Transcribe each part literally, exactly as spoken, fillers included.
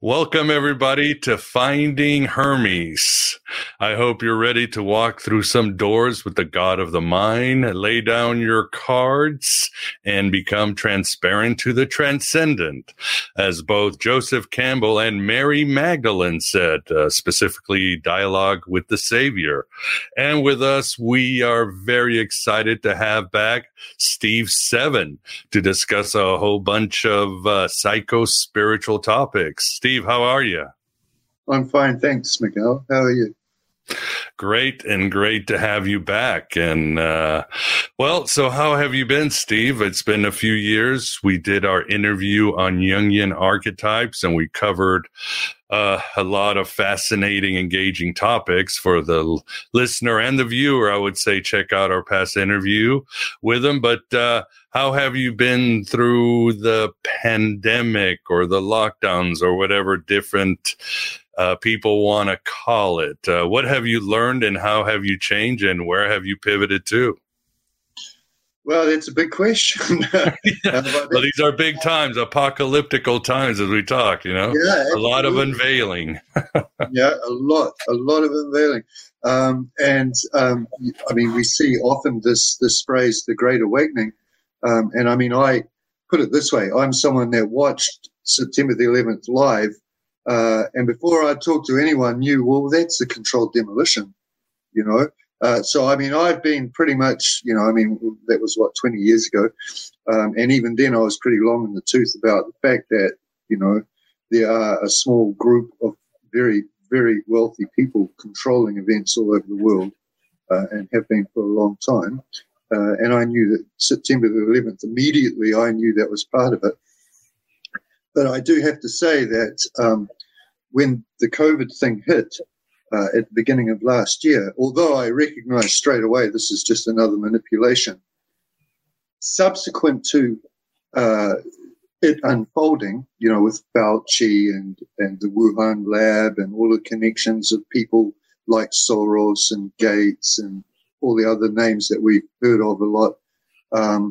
Welcome, everybody, to Finding Hermes. I hope you're ready to walk through some doors with the God of the Mind, lay down your cards, and become transparent to the transcendent. As both Joseph Campbell and Mary Magdalene said, uh, specifically Dialogue with the Savior. And with us, we are very excited to have back Steve Seven to discuss a whole bunch of uh, psycho-spiritual topics. Steve, how are you? I'm fine, thanks, Miguel. How are you? Great, and great to have you back. And, uh, well, so how have you been, Steve? It's been a few years. We did our interview on Jungian archetypes, and we covered uh, a lot of fascinating, engaging topics for the l- listener and the viewer. I would say check out our past interview with them. But uh, how have you been through the pandemic or the lockdowns or whatever different Uh, people want to call it? Uh, what have you learned and how have you changed and where have you pivoted to? Well, that's a big question. yeah. Well, these are big times, apocalyptical times as we talk, you know, yeah, a lot of unveiling. yeah, a lot, a lot of unveiling. Um, and um, I mean, we see often this, this phrase, the Great Awakening. Um, and I mean, I put it this way. I'm someone that watched September the eleventh live. Uh, and before I talked to anyone knew, well, that's a controlled demolition, you know. Uh, so, I mean, I've been pretty much, you know, I mean, that was, what, twenty years ago. Um, and even then I was pretty long in the tooth about the fact that, you know, there are a small group of very, very wealthy people controlling events all over the world uh, and have been for a long time. Uh, and I knew that September the eleventh, immediately I knew that was part of it. But I do have to say that um, when the COVID thing hit uh, at the beginning of last year, although I recognized straight away this is just another manipulation, subsequent to uh, it unfolding, you know, with Fauci and, and the Wuhan lab and all the connections of people like Soros and Gates and all the other names that we've heard of a lot, um,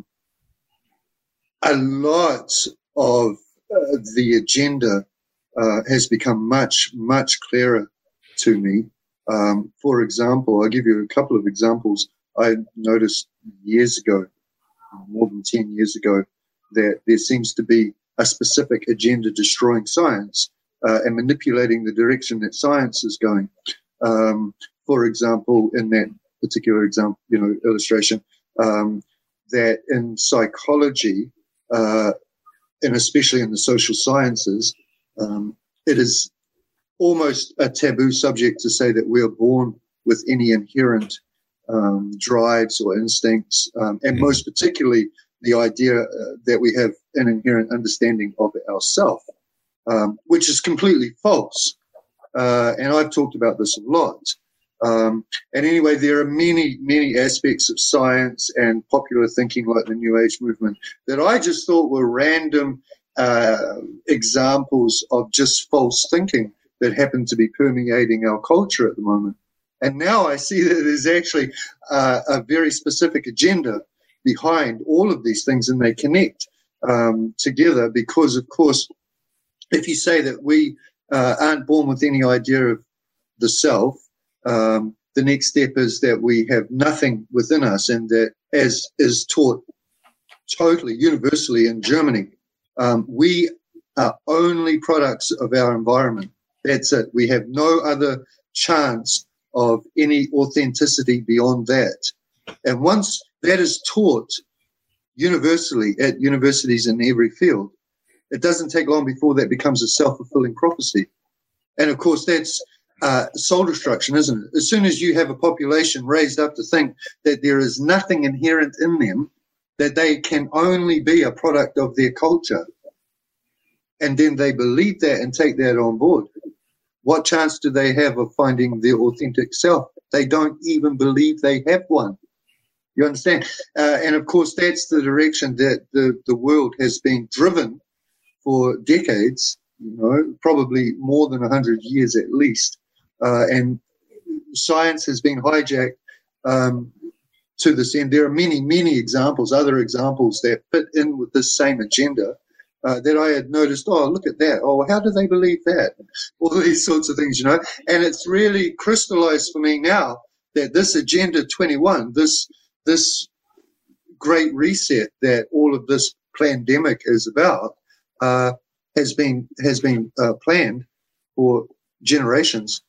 a lot of Uh, the agenda uh, has become much, much clearer to me. Um, for example, I'll give you a couple of examples. I noticed years ago, more than ten years ago, that there seems to be a specific agenda destroying science uh, and manipulating the direction that science is going. Um, for example, in that particular example, you know, illustration, um, that in psychology, uh, and especially in the social sciences, um, it is almost a taboo subject to say that we are born with any inherent um, drives or instincts, um, and most particularly the idea uh, that we have an inherent understanding of ourself, um, which is completely false. Uh, and I've talked about this a lot. Um, and anyway, there are many, many aspects of science and popular thinking like the New Age movement that I just thought were random uh, examples of just false thinking that happen to be permeating our culture at the moment. And now I see that there's actually uh, a very specific agenda behind all of these things, and they connect um, together because, of course, if you say that we uh, aren't born with any idea of the self, Um, the next step is that we have nothing within us, and that, as is taught totally universally in Germany, um, we are only products of our environment. That's it. We have no other chance of any authenticity beyond that. And once that is taught universally at universities in every field, it doesn't take long before that becomes a self-fulfilling prophecy. And, of course, that's Uh, soul destruction, isn't it? As soon as you have a population raised up to think that there is nothing inherent in them, that they can only be a product of their culture, and then they believe that and take that on board, what chance do they have of finding their authentic self? They don't even believe they have one. You understand? Uh, and, of course, that's the direction that the, the world has been driven for decades, you know, probably more than one hundred years at least. Uh, and science has been hijacked um, to this end. There are many, many examples, other examples that fit in with this same agenda. uh, that I had noticed, oh, look at that. Oh, how do they believe that? All these sorts of things, you know. And it's really crystallized for me now that this Agenda twenty-one, this this great reset that all of this pandemic is about, uh, has been has been uh, planned for generations.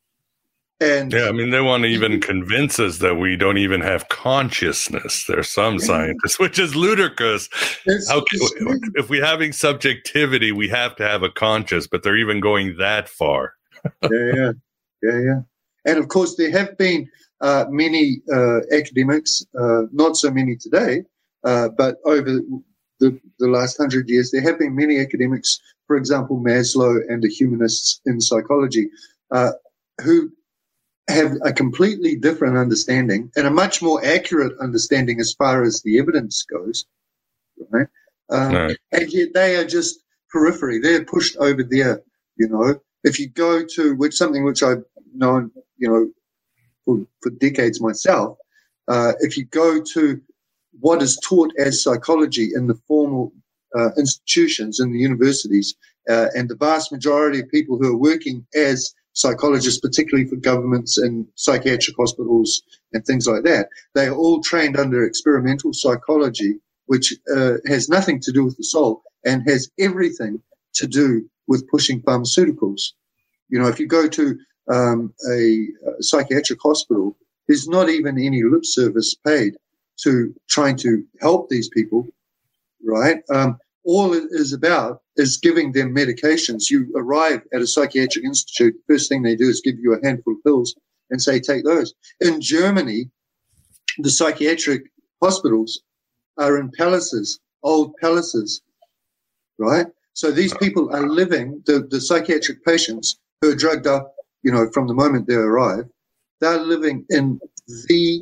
And yeah, I mean, they want to even convince us that we don't even have consciousness. There's some scientists, which is ludicrous. How can, if we're having subjectivity, we have to have a conscious, but they're even going that far. yeah, yeah, yeah, yeah. And of course, there have been uh, many uh, academics, uh, not so many today, uh, but over the, the last hundred years, there have been many academics, for example, Maslow and the humanists in psychology, uh, who have a completely different understanding and a much more accurate understanding as far as the evidence goes, right? Um, right. And yet they are just periphery. They're pushed over there, you know. If you go to which something which I've known, you know, for, for decades myself, uh, if you go to what is taught as psychology in the formal uh, institutions in the universities, uh, and the vast majority of people who are working as psychologists, particularly for governments and psychiatric hospitals and things like that, they are all trained under experimental psychology, which uh, has nothing to do with the soul and has everything to do with pushing pharmaceuticals. You know, if you go to um, a, a psychiatric hospital, there's not even any lip service paid to trying to help these people, right? Um, all it is about is giving them medications. You arrive at a psychiatric institute, the first thing they do is give you a handful of pills and say, take those. In Germany, the psychiatric hospitals are in palaces, old palaces, right? So these people are living, the, the psychiatric patients who are drugged up, you know, from the moment they arrive, they're living in the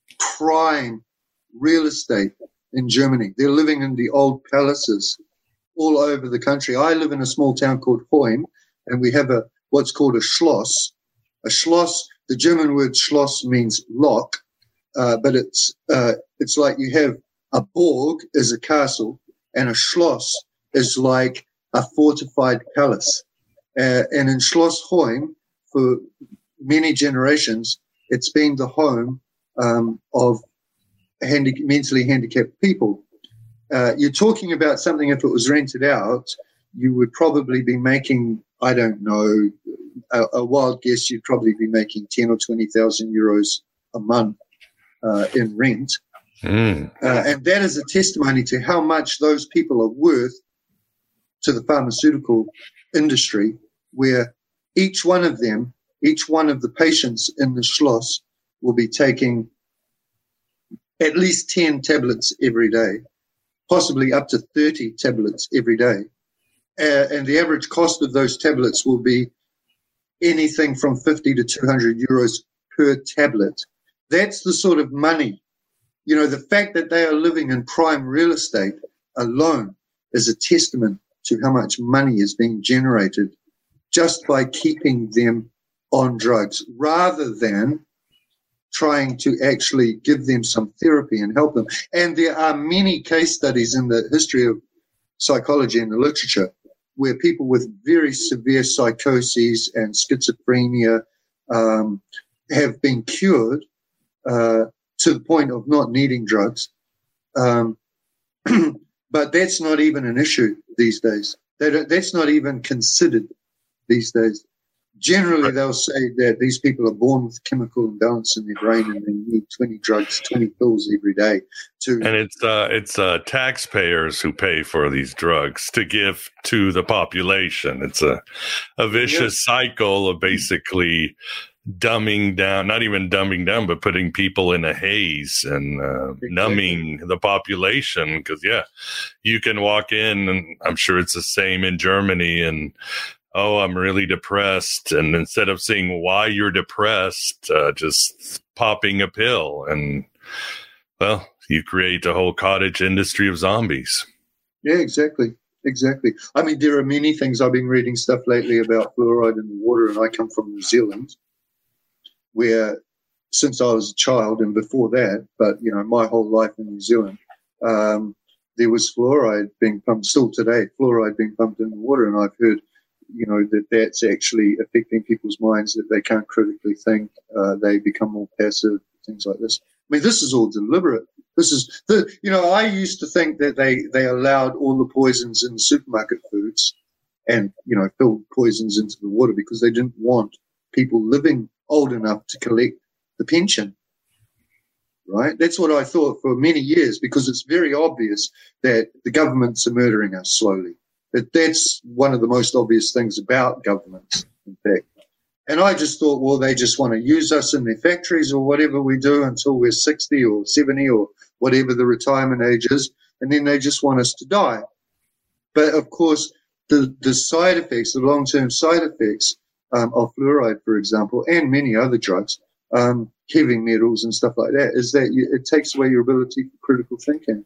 prime real estate in Germany. They're living in the old palaces all over the country. I live in a small town called Hoym, and we have a what's called a Schloss. A Schloss, the German word Schloss means lock, uh, but it's uh, it's like you have a Burg is a castle, and a Schloss is like a fortified palace. Uh, and in Schloss Hoym, for many generations, it's been the home um, of handi- mentally handicapped people. Uh, you're talking about something, if it was rented out, you would probably be making, I don't know, a, a wild guess, you'd probably be making ten or twenty thousand euros a month uh, in rent. Mm. Uh, and that is a testimony to how much those people are worth to the pharmaceutical industry, where each one of them, each one of the patients in the Schloss will be taking at least ten tablets every day, possibly up to thirty tablets every day. Uh, and the average cost of those tablets will be anything from fifty to two hundred euros per tablet. That's the sort of money. You know, the fact that they are living in prime real estate alone is a testament to how much money is being generated just by keeping them on drugs, rather than trying to actually give them some therapy and help them. And there are many case studies in the history of psychology and the literature where people with very severe psychoses and schizophrenia um, have been cured uh, to the point of not needing drugs. Um, but that's not even an issue these days. They don't, that's not even considered these days. Generally, they'll say that these people are born with chemical imbalance in their brain and they need twenty drugs, twenty pills every day. To and it's uh, it's uh, taxpayers who pay for these drugs to give to the population. It's a a vicious yeah. cycle of basically dumbing down, not even dumbing down, but putting people in a haze and uh, exactly. numbing the population. Because, yeah, you can walk in, and I'm sure it's the same in Germany, and oh, I'm really depressed. And instead of seeing why you're depressed, uh, just popping a pill. And, well, you create a whole cottage industry of zombies. Yeah, exactly. Exactly. I mean, there are many things. I've been reading stuff lately about fluoride in the water, and I come from New Zealand, where since I was a child and before that, but, you know, my whole life in New Zealand, um, there was fluoride being pumped, still today, fluoride being pumped in the water. And I've heard, you know, that that's actually affecting people's minds, that they can't critically think, uh, they become more passive, things like this. I mean, this is all deliberate. This is, the, you know, I used to think that they, they allowed all the poisons in the supermarket foods and, you know, filled poisons into the water because they didn't want people living old enough to collect the pension. Right? That's what I thought for many years, because it's very obvious that the governments are murdering us slowly. That that's one of the most obvious things about governments, in fact. And I just thought, well, they just want to use us in their factories or whatever we do until we're sixty or seventy or whatever the retirement age is, and then they just want us to die. But, of course, the, the side effects, the long-term side effects um, of fluoride, for example, and many other drugs, um, heavy metals and stuff like that, is that you, it takes away your ability for critical thinking.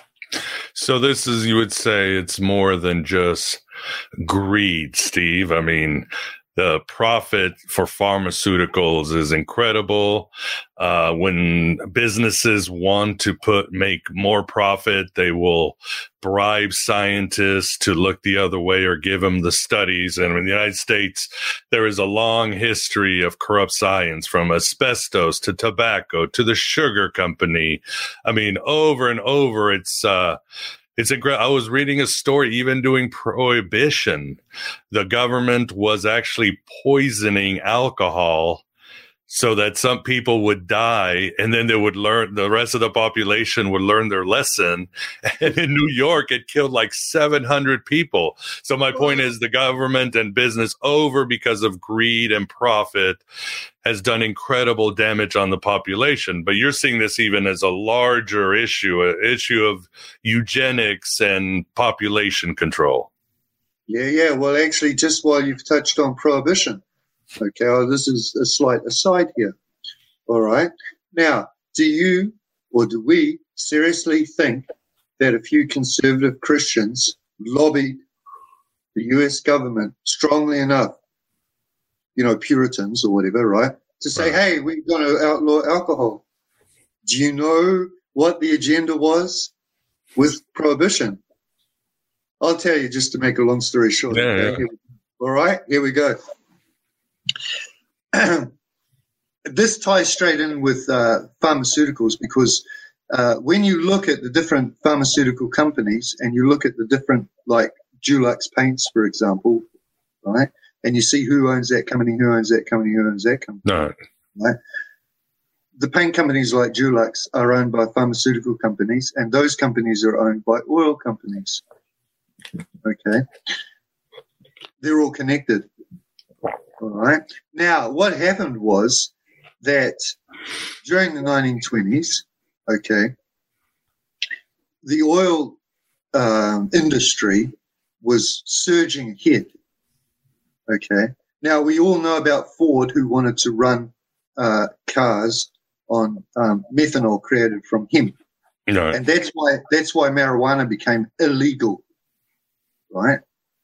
So this is, you would say, it's more than just greed, Steve. I mean, the profit for pharmaceuticals is incredible. Uh, when businesses want to put make more profit, they will bribe scientists to look the other way or give them the studies. And in the United States, there is a long history of corrupt science, from asbestos to tobacco to the sugar company. I mean, over and over, it's uh, It's a great, I was reading a story, even during Prohibition, the government was actually poisoning alcohol so that some people would die, and then they would learn, the rest of the population would learn their lesson. And in New York, it killed like seven hundred people. So my point is, the government and business, over because of greed and profit, has done incredible damage on the population. But you're seeing this even as a larger issue, an issue of eugenics and population control. Yeah, yeah. Well, actually, just while you've touched on prohibition, okay, oh, this is a slight aside here. All right. Now, do you or do we seriously think that a few conservative Christians lobbied the U S government strongly enough, you know, Puritans or whatever, right, to say, right, hey, we're going to outlaw alcohol? Do you know what the agenda was with prohibition? I'll tell you, just to make a long story short. Yeah, okay? yeah. All right, here we go. This ties straight in with uh, pharmaceuticals, because uh, when you look at the different pharmaceutical companies and you look at the different, like Dulux paints, for example, right, and you see who owns that company, who owns that company, who owns that company. No. Right? The paint companies like Dulux are owned by pharmaceutical companies, and those companies are owned by oil companies. Okay? They're all connected. All right. Now, what happened was that during the nineteen twenties, okay, the oil um, industry was surging ahead. Okay. Now, we all know about Ford, who wanted to run uh, cars on um, methanol created from hemp, no. and that's why that's why marijuana became illegal. Right.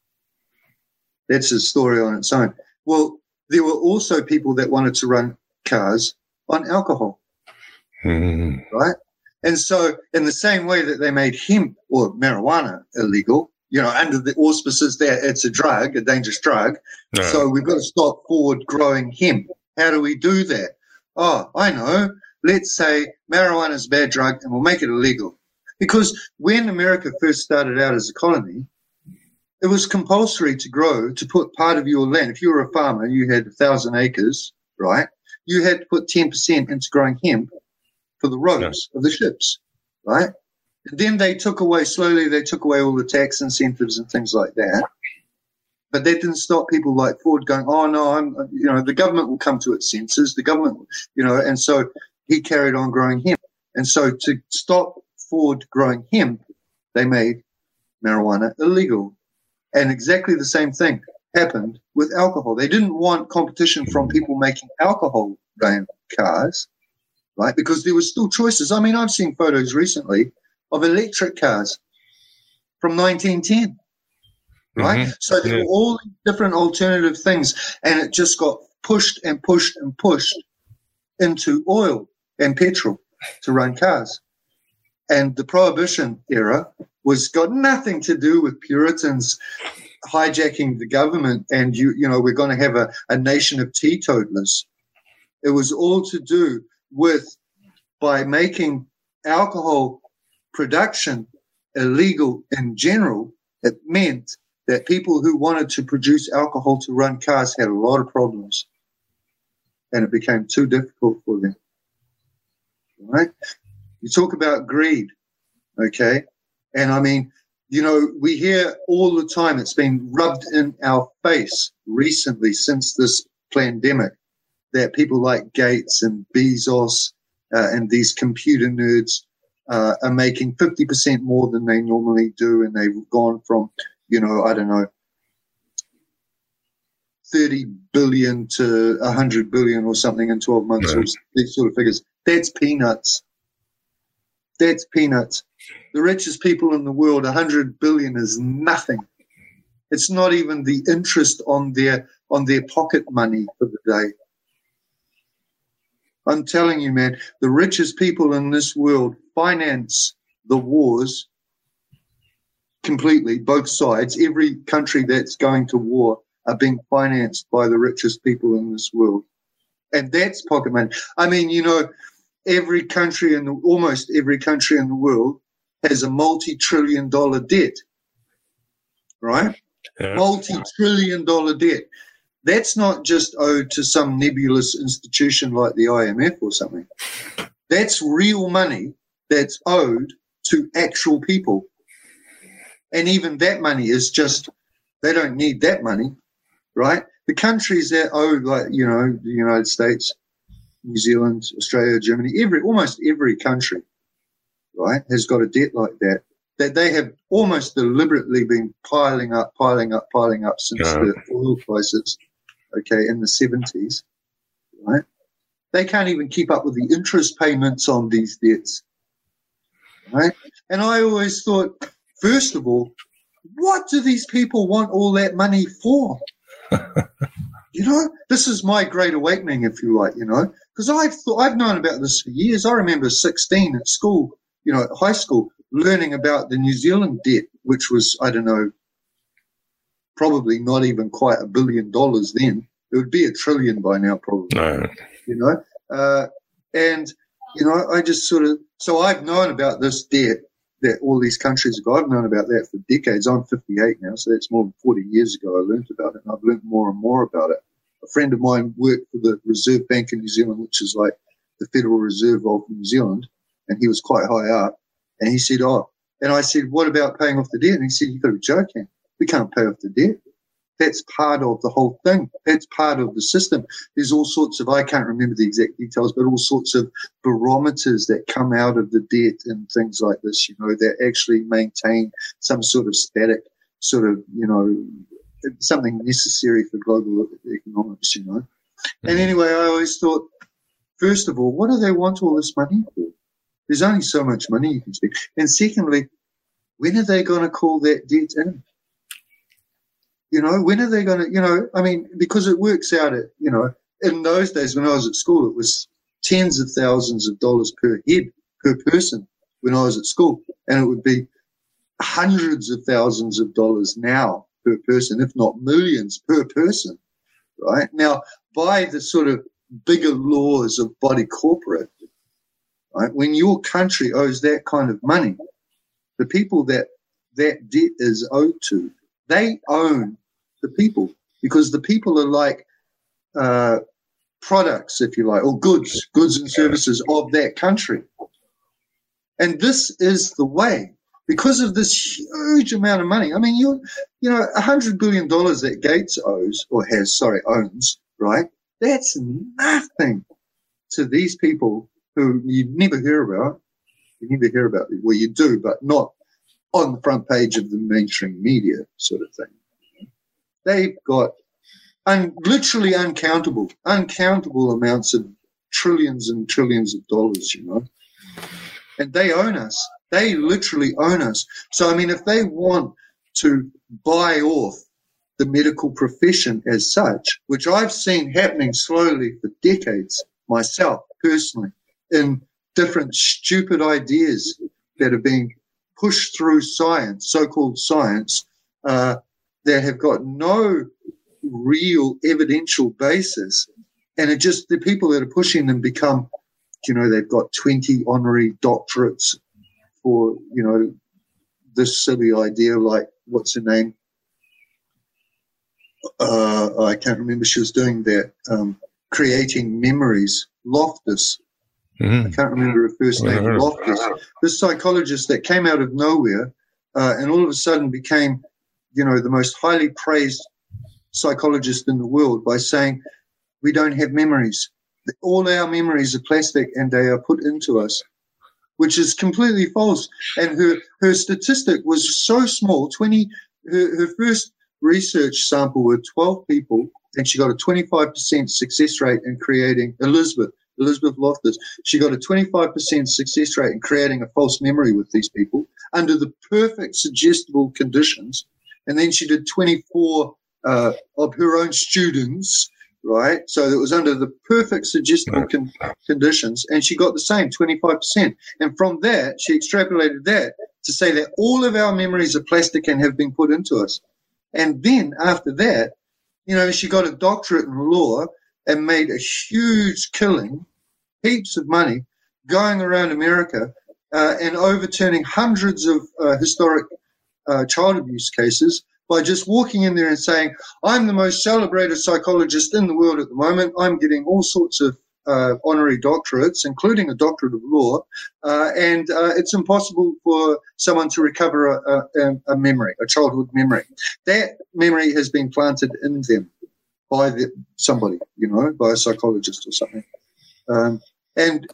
That's a story on its own. Well, there were also people that wanted to run cars on alcohol, mm. right? And so in the same way that they made hemp or marijuana illegal, you know, under the auspices that it's a drug, a dangerous drug, no. so we've got to stop Ford growing hemp. How do we do that? Oh, I know. Let's say marijuana is a bad drug and we'll make it illegal. Because when America first started out as a colony, it was compulsory to grow, to put part of your land. If you were a farmer, you had a thousand acres, right? You had to put ten percent into growing hemp for the rows yeah. of the ships, right? And then they took away, slowly they took away all the tax incentives and things like that. But that didn't stop people like Ford going, oh, no, I'm, you know, the government will come to its senses. The government, you know, and so he carried on growing hemp. And so to stop Ford growing hemp, they made marijuana illegal. And exactly the same thing happened with alcohol. They didn't want competition from people making alcohol-ran cars, right? Because there were still choices. I mean, I've seen photos recently of electric cars from nineteen ten, right? Mm-hmm. So there yeah. were all different alternative things, and it just got pushed and pushed and pushed into oil and petrol to run cars. And the Prohibition era was got nothing to do with Puritans hijacking the government and, you you know, we're going to have a, a nation of teetotalers. It was all to do with, by making alcohol production illegal in general, it meant that people who wanted to produce alcohol to run cars had a lot of problems, and it became too difficult for them. Right? You talk about greed, okay? And I mean, you know, we hear all the time, it's been rubbed in our face recently since this pandemic, that people like Gates and Bezos uh, and these computer nerds uh, are making fifty percent more than they normally do, and they've gone from, you know, I don't know, thirty billion to one hundred billion or something in twelve months, right. Or these sort of figures. That's peanuts. That's peanuts. The richest people in the world, one hundred billion is nothing. It's not even the interest on their on their pocket money for the day. I'm telling you, man, the richest people in this world finance the wars completely, both sides. Every country that's going to war are being financed by the richest people in this world. And that's pocket money. I mean, you know, every country in the, almost every country in the world has a multi-trillion dollar debt, right? Yeah. Multi-trillion dollar debt. That's not just owed to some nebulous institution like the I M F or something. That's real money that's owed to actual people. And even that money is just, they don't need that money, right? The countries that owe, like, you know, the United States, New Zealand, Australia, Germany, every almost every country, right, has got a debt like that, that they have almost deliberately been piling up, piling up, piling up since yeah. the oil crisis, okay, in the seventies, right? They can't even keep up with the interest payments on these debts, right? And I always thought, first of all, what do these people want all that money for? You know, this is my great awakening, if you like, you know, because I've thought, I've known about this for years. I remember sixteen at school, you know, at high school, learning about the New Zealand debt, which was, I don't know, probably not even quite a billion dollars then. It would be a trillion by now, probably. No. You know, uh, and, you know, I just sort of, so I've known about this debt that all these countries have got. I've known about that for decades. I'm fifty-eight now, so that's more than forty years ago I learned about it, and I've learned more and more about it. A friend of mine worked for the Reserve Bank in New Zealand, which is like the Federal Reserve of New Zealand, and he was quite high up, and he said, oh, and I said, what about paying off the debt? And he said, you've got to be joking. We can't pay off the debt. That's part of the whole thing. That's part of the system. There's all sorts of, I can't remember the exact details, but all sorts of barometers that come out of the debt and things like this, you know, that actually maintain some sort of static sort of, you know, something necessary for global economics, you know. And anyway, I always thought, first of all, what do they want all this money for? There's only so much money you can spend. And secondly, when are they going to call that debt in? You know, when are they going to, you know, I mean, because it works out at, you know, in those days when I was at school, it was tens of thousands of dollars per head, per person when I was at school. And it would be hundreds of thousands of dollars now per person, if not millions per person, right? Now, by the sort of bigger laws of body corporate, right, when your country owes that kind of money, the people that that debt is owed to, they own the people, because the people are like uh, products, if you like, or goods, goods and services of that country. And this is the way, because of this huge amount of money. I mean, you you know, one hundred billion dollars that Gates owes, or has, sorry, owns, right? That's nothing to these people who you never hear about. You never hear about them. Well, you do, but not on the front page of the mainstream media sort of thing. They've got un, literally uncountable, uncountable amounts of trillions and trillions of dollars, you know. And they own us. They literally own us. So, I mean, if they want to buy off the medical profession as such, which I've seen happening slowly for decades myself, personally, in different stupid ideas that are being push through science, so-called science, uh, that have got no real evidential basis, and it just the people that are pushing them become, you know, they've got twenty honorary doctorates for, you know, this silly idea like, what's her name? Uh, I can't remember. She was doing that, um, creating memories. Loftus. Mm-hmm. I can't remember her first name. Mm-hmm. Loftus. This psychologist that came out of nowhere uh, and all of a sudden became, you know, the most highly praised psychologist in the world by saying, we don't have memories. All our memories are plastic and they are put into us, which is completely false. And her, her statistic was so small, twenty, her, her first research sample were twelve people, and she got a twenty-five percent success rate in creating, Elizabeth, Elizabeth Loftus, she got a twenty-five percent success rate in creating a false memory with these people under the perfect suggestible conditions. And then she did twenty-four uh, of her own students, right? So it was under the perfect suggestible con- conditions, and she got the same, twenty-five percent. And from that, she extrapolated that to say that all of our memories are plastic and have been put into us. And then after that, you know, she got a doctorate in law and made a huge killing, heaps of money, going around America uh, and overturning hundreds of uh, historic uh, child abuse cases by just walking in there and saying, I'm the most celebrated psychologist in the world at the moment. I'm getting all sorts of uh, honorary doctorates, including a doctorate of law, uh, and uh, it's impossible for someone to recover a, a, a memory, a childhood memory. That memory has been planted in them by the, somebody, you know, by a psychologist or something. Um, and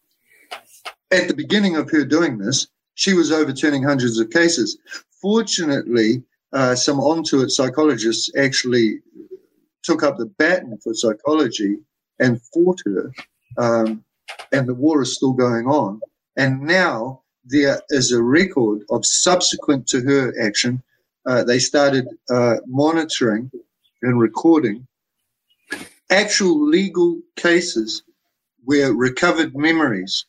at the beginning of her doing this, she was overturning hundreds of cases. Fortunately, uh, some onto it psychologists actually took up the baton for psychology and fought her, um, and the war is still going on. And now there is a record of subsequent to her action. Uh, they started uh, monitoring and recording actual legal cases where recovered memories,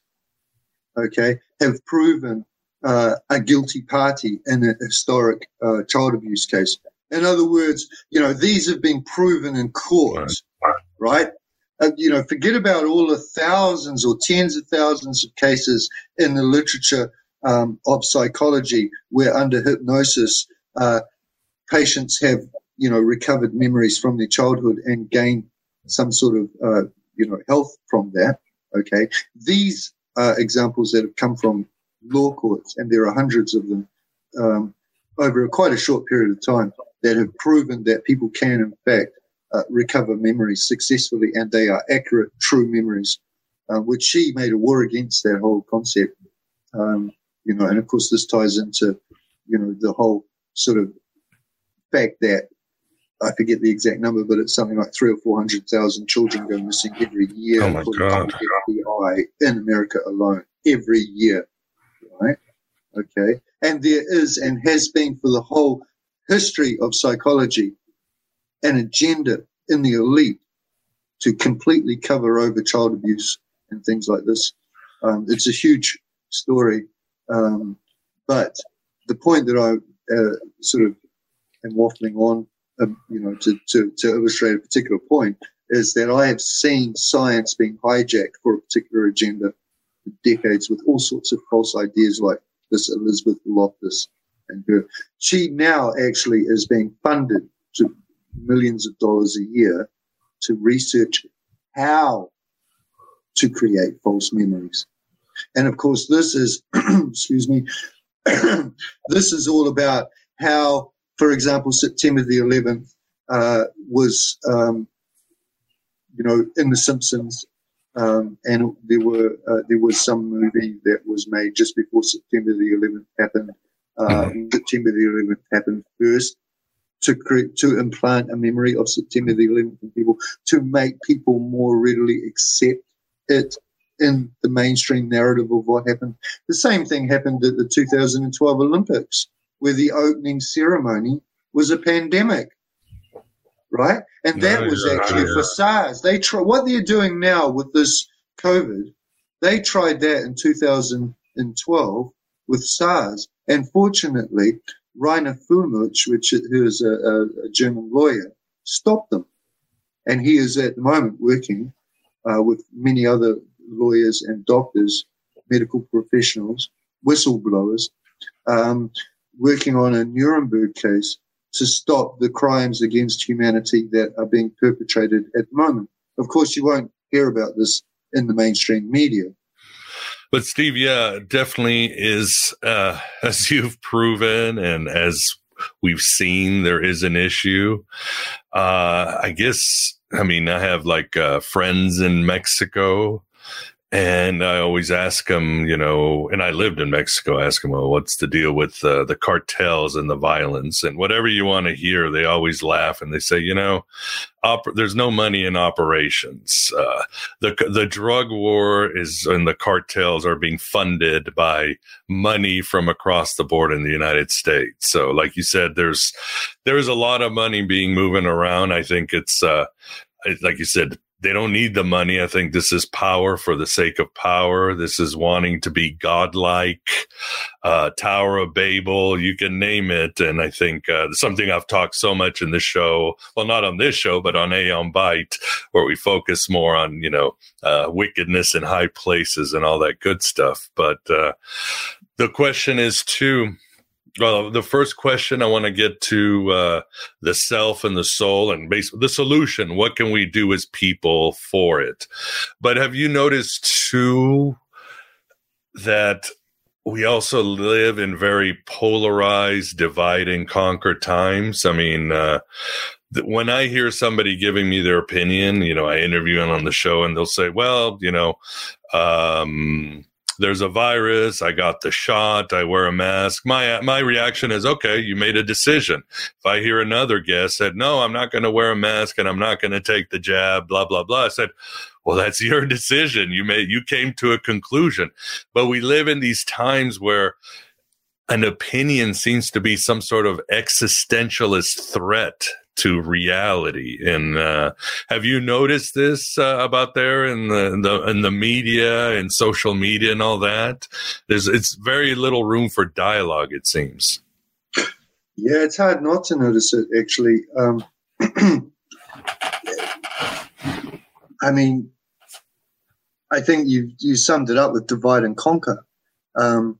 okay, have proven uh, a guilty party in a historic uh, child abuse case. In other words, you know, these have been proven in court, right? Uh, you know, forget about all the thousands or tens of thousands of cases in the literature um, of psychology where under hypnosis uh, patients have, you know, recovered memories from their childhood and gained some sort of, uh, you know, health from that, okay? These are examples that have come from law courts, and there are hundreds of them um, over a, quite a short period of time that have proven that people can, in fact, uh, recover memories successfully, and they are accurate, true memories, uh, which she made a war against that whole concept. Um, you know, and, of course, this ties into, you know, the whole sort of fact that I forget the exact number, but it's something like three or four hundred thousand children go missing every year. Oh my God! F B I in America alone every year, right? Okay, and there is and has been for the whole history of psychology an agenda in the elite to completely cover over child abuse and things like this. Um, it's a huge story, um, but the point that I uh, sort of am waffling on. Um, you know, to, to, to illustrate a particular point, is that I have seen science being hijacked for a particular agenda for decades with all sorts of false ideas like this Elizabeth Loftus and her. She now actually is being funded to millions of dollars a year to research how to create false memories. And, of course, this is, excuse me, this is all about how, for example, September the eleventh uh, was, um, you know, in The Simpsons, um, and there were uh, there was some movie that was made just before September the eleventh happened. Uh, mm-hmm. September the eleventh happened first to create, to implant a memory of September the eleventh in people, to make people more readily accept it in the mainstream narrative of what happened. The same thing happened at the two thousand twelve Olympics, where the opening ceremony was a pandemic, right? And that no, was actually yeah. for SARS. They try, what they're doing now with this COVID, they tried that in two thousand twelve with SARS. And fortunately, Rainer Fulmich, which who is a, a, a German lawyer, stopped them. And he is at the moment working uh, with many other lawyers and doctors, medical professionals, whistleblowers, um, working on a Nuremberg case to stop the crimes against humanity that are being perpetrated at the moment. Of course, you won't hear about this in the mainstream media. But Steve, yeah, definitely is, uh, as you've proven and as we've seen, there is an issue. Uh, I guess, I mean, I have like uh, friends in Mexico, and I always ask them, you know, and I lived in Mexico, I ask them, well, what's the deal with uh, the cartels and the violence? And whatever you want to hear, they always laugh and they say, you know, op- there's no money in operations. Uh, the the drug war is, and the cartels are being funded by money from across the board in the United States. So like you said, there's there's a lot of money being moving around. I think it's, uh, like you said, they don't need the money. I think this is power for the sake of power. This is wanting to be godlike, uh, Tower of Babel, you can name it. And I think uh, something I've talked so much in this show, well, not on this show, but on Aeon Byte, where we focus more on, you know, uh, wickedness in high places and all that good stuff. But uh, the question is, too, well, the first question I want to get to uh, the self and the soul and basically the solution. What can we do as people for it? But have you noticed too that we also live in very polarized, divide and conquer times? I mean, uh, th- when I hear somebody giving me their opinion, you know, I interview them on the show and they'll say, well, you know, um, there's a virus. I got the shot. I wear a mask. My my reaction is, okay, you made a decision. If I hear another guest said, no, I'm not going to wear a mask and I'm not going to take the jab, blah, blah, blah. I said, well, that's your decision. You made, you came to a conclusion. But we live in these times where an opinion seems to be some sort of existentialist threat to reality. And uh, have you noticed this uh, about there in the, in the in the media and social media and all that? There's it's very little room for dialogue, it seems. Yeah, it's hard not to notice it, actually. Um, I mean, I think you you summed it up with divide and conquer. Um,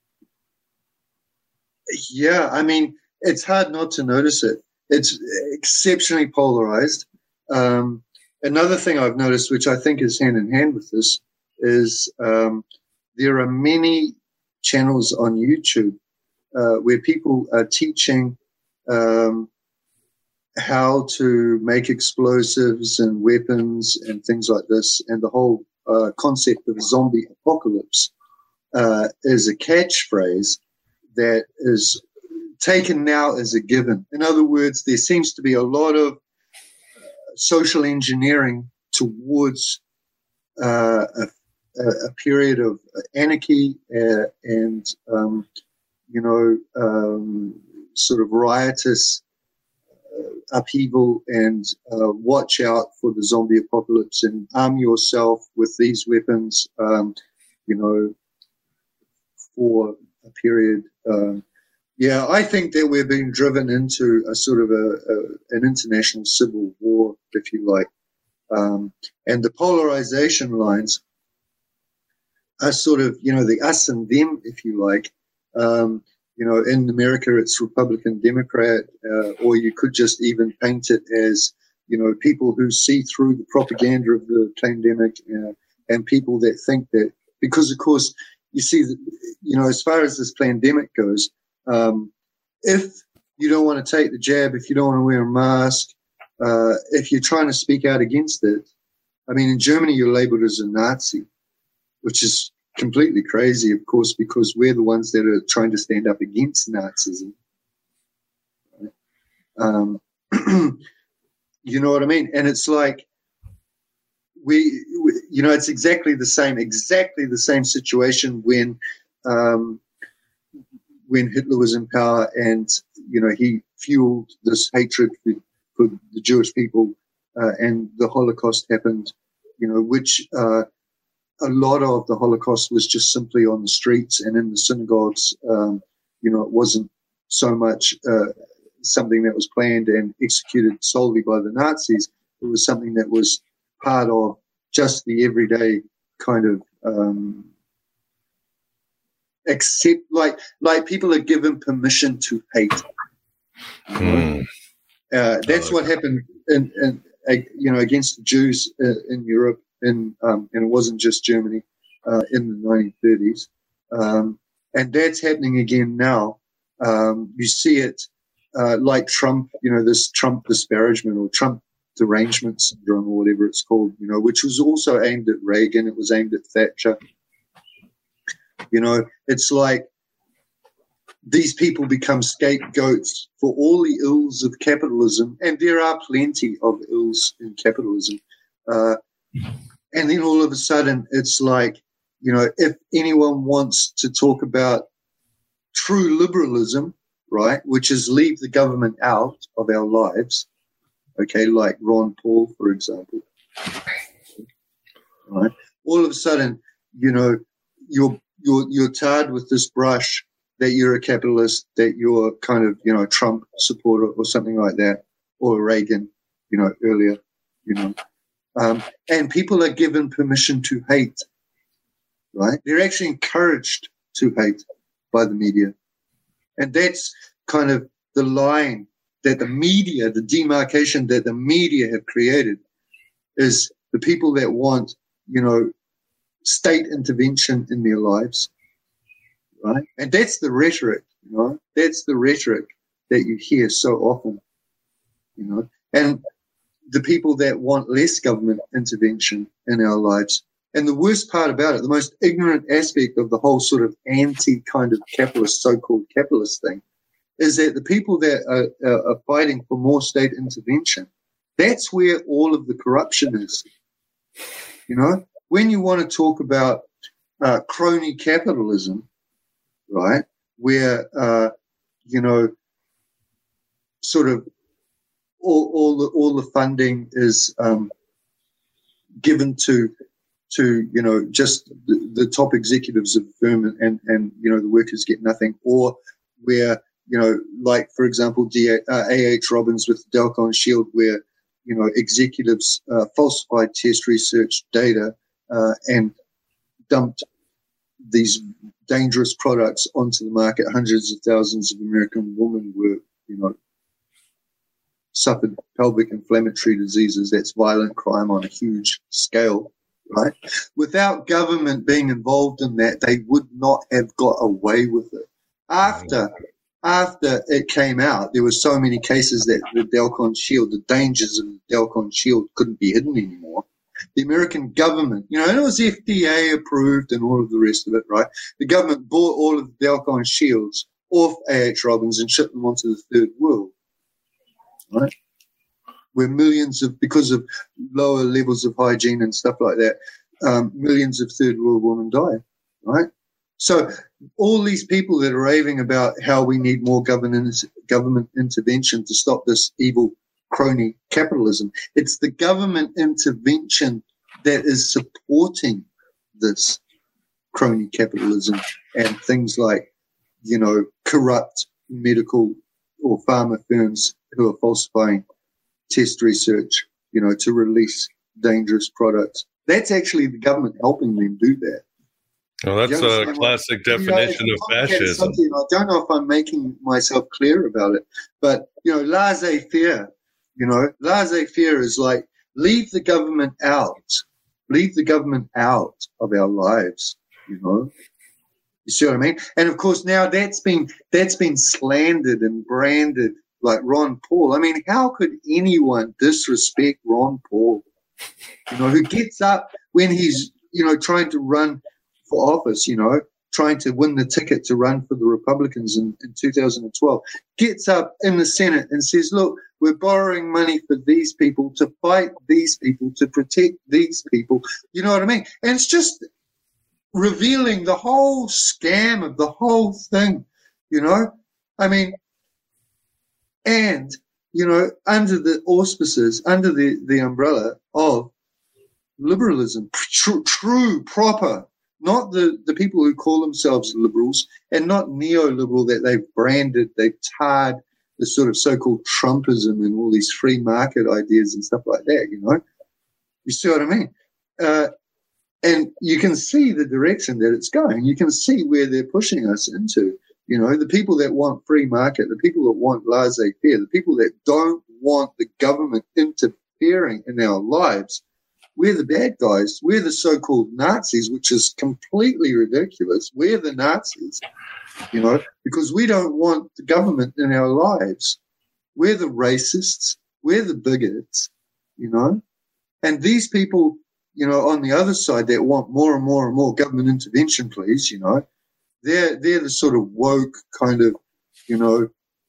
yeah, I mean, it's hard not to notice it. It's exceptionally polarized. Um, another thing I've noticed, which I think is hand in hand with this, is um, there are many channels on YouTube uh, where people are teaching um, how to make explosives and weapons and things like this. And the whole uh, concept of zombie apocalypse uh, is a catchphrase that is taken now as a given. In other words, there seems to be a lot of uh, social engineering towards uh, a, a period of anarchy uh, and, um, you know, um, sort of riotous uh, upheaval, and uh, watch out for the zombie apocalypse and arm yourself with these weapons, um, you know, for a period. Um, Yeah, I think that we're being driven into a sort of a, a an international civil war, if you like. Um, and the polarization lines are sort of, you know, the us and them, if you like. Um, you know, in America, it's Republican, Democrat, uh, or you could just even paint it as, you know, people who see through the propaganda of the pandemic uh, and people that think that, because, of course, you see, you know, as far as this pandemic goes, Um, if you don't want to take the jab, if you don't want to wear a mask, uh, if you're trying to speak out against it, I mean, in Germany, you're labeled as a Nazi, which is completely crazy, of course, because we're the ones that are trying to stand up against Nazism. Um, you know what I mean? And it's like, we, we, you know, it's exactly the same, exactly the same situation when, um, when Hitler was in power, and, you know, he fueled this hatred for, for the Jewish people, uh, and the Holocaust happened, you know, which uh, a lot of the Holocaust was just simply on the streets and in the synagogues. Um, you know, it wasn't so much uh, something that was planned and executed solely by the Nazis. It was something that was part of just the everyday kind of um, accept, like like people are given permission to hate. Hmm. Uh, that's what happened, in, in, uh, you know, against the Jews in, in Europe, in, um, and it wasn't just Germany uh, in the nineteen thirties, um, and that's happening again now. Um, you see it uh, like Trump, you know, this Trump disparagement or Trump derangement syndrome or whatever it's called, you know, which was also aimed at Reagan. It was aimed at Thatcher. You know, it's like these people become scapegoats for all the ills of capitalism, and there are plenty of ills in capitalism. Uh, and then all of a sudden, it's like, you know, if anyone wants to talk about true liberalism, right, which is leave the government out of our lives, okay, like Ron Paul, for example, right, all of a sudden, you know, you're you're you're tarred with this brush that you're a capitalist, that you're kind of, you know, Trump supporter or something like that, or Reagan, you know, earlier, you know. Um, and people are given permission to hate, right? They're actually encouraged to hate by the media. And that's kind of the line that the media, the demarcation that the media have created, is the people that want, you know, state intervention in their lives, right? And that's the rhetoric, you know, that's the rhetoric that you hear so often, you know. And the people that want less government intervention in our lives. And the worst part about it, the most ignorant aspect of the whole sort of anti kind of capitalist, so-called capitalist thing, is that the people that are, are, are fighting for more state intervention, that's where all of the corruption is. You know, when you want to talk about uh, crony capitalism, right, where, uh, you know, sort of all, all, the, all the funding is um, given to, to, you know, just the, the top executives of the firm, and, and, and, you know, the workers get nothing, or where, you know, like, for example, D A, uh, A H Robbins with Delcon Shield, where, you know, executives uh, falsified test research data uh, and dumped these dangerous products onto the market. Hundreds of thousands of American women were, you know, suffered pelvic inflammatory diseases. That's violent crime on a huge scale, right? Without government being involved in that, they would not have got away with it. After after it came out, there were so many cases that the Delcon Shield, the dangers of the Delcon Shield couldn't be hidden anymore. The American government, you know, and it was F D A approved and all of the rest of it, right? The government bought all of the Delcon Shields off A H Robbins and shipped them onto the third world, right? Where millions of, because of lower levels of hygiene and stuff like that, um, millions of third world women died, right? So all these people that are raving about how we need more government government intervention to stop this evil crony capitalism, it's the government intervention that is supporting this crony capitalism and things like, you know, corrupt medical or pharma firms who are falsifying test research, you know, to release dangerous products. That's actually the government helping them do that. Well, that's a classic what, definition you know, of fascism. I don't know if I'm making myself clear about it, but, you know, laissez-faire, you know, laissez-faire is like, leave the government out, leave the government out of our lives, you know. You see what I mean? And, of course, now that's been, that's been slandered and branded like Ron Paul. I mean, how could anyone disrespect Ron Paul, you know, who gets up when he's, you know, trying to run for office, you know, trying to win the ticket to run for the Republicans in, in two thousand twelve, gets up in the Senate and says, look, we're borrowing money for these people to fight these people, to protect these people. You know what I mean? And it's just revealing the whole scam of the whole thing, you know? I mean, and, you know, under the auspices, under the, the umbrella of liberalism, tr- true, proper, not the, the people who call themselves liberals, and not neoliberal that they've branded, they've tarred the sort of so-called Trumpism and all these free market ideas and stuff like that, you know. You see what I mean? Uh, and you can see the direction that it's going. You can see where they're pushing us into. You know, the people that want free market, the people that want laissez-faire, the people that don't want the government interfering in our lives, we're the bad guys. We're the so-called Nazis, which is completely ridiculous. We're the Nazis, you know, because we don't want the government in our lives. We're the racists. We're the bigots, you know. And these people, you know, on the other side that want more and more and more government intervention, please, you know, they're, they're the sort of woke kind of, you know,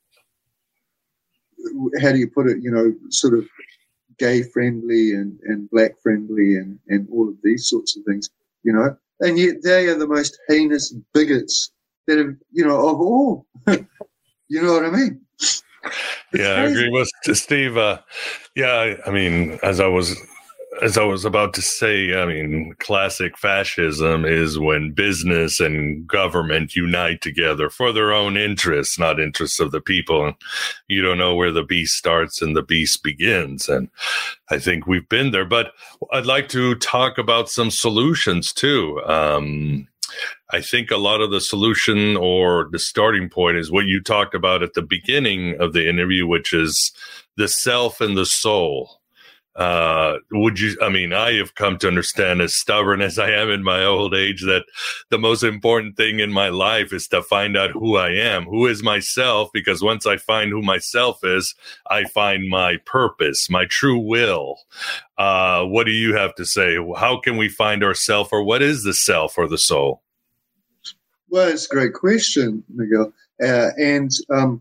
how do you put it, you know, sort of gay-friendly and, and black-friendly and, and all of these sorts of things, you know. And yet they are the most heinous bigots that have, you know, of all. You know what I mean? It's yeah, crazy. I agree with Steve. Uh, yeah, I mean, as I was as I was about to say, I mean, classic fascism is when business and government unite together for their own interests, not interests of the people. And you don't know where the beast starts and the beast begins. And I think we've been there. But I'd like to talk about some solutions too. Um, I think a lot of the solution or the starting point is what you talked about at the beginning of the interview, which is the self and the soul. Uh, would you, I mean, I have come to understand, as stubborn as I am in my old age, that the most important thing in my life is to find out who I am, who is myself, because once I find who myself is, I find my purpose, my true will. Uh, what do you have to say? How can we find ourself, or what is the self or the soul? Well, it's a great question, Miguel. Uh, and, um,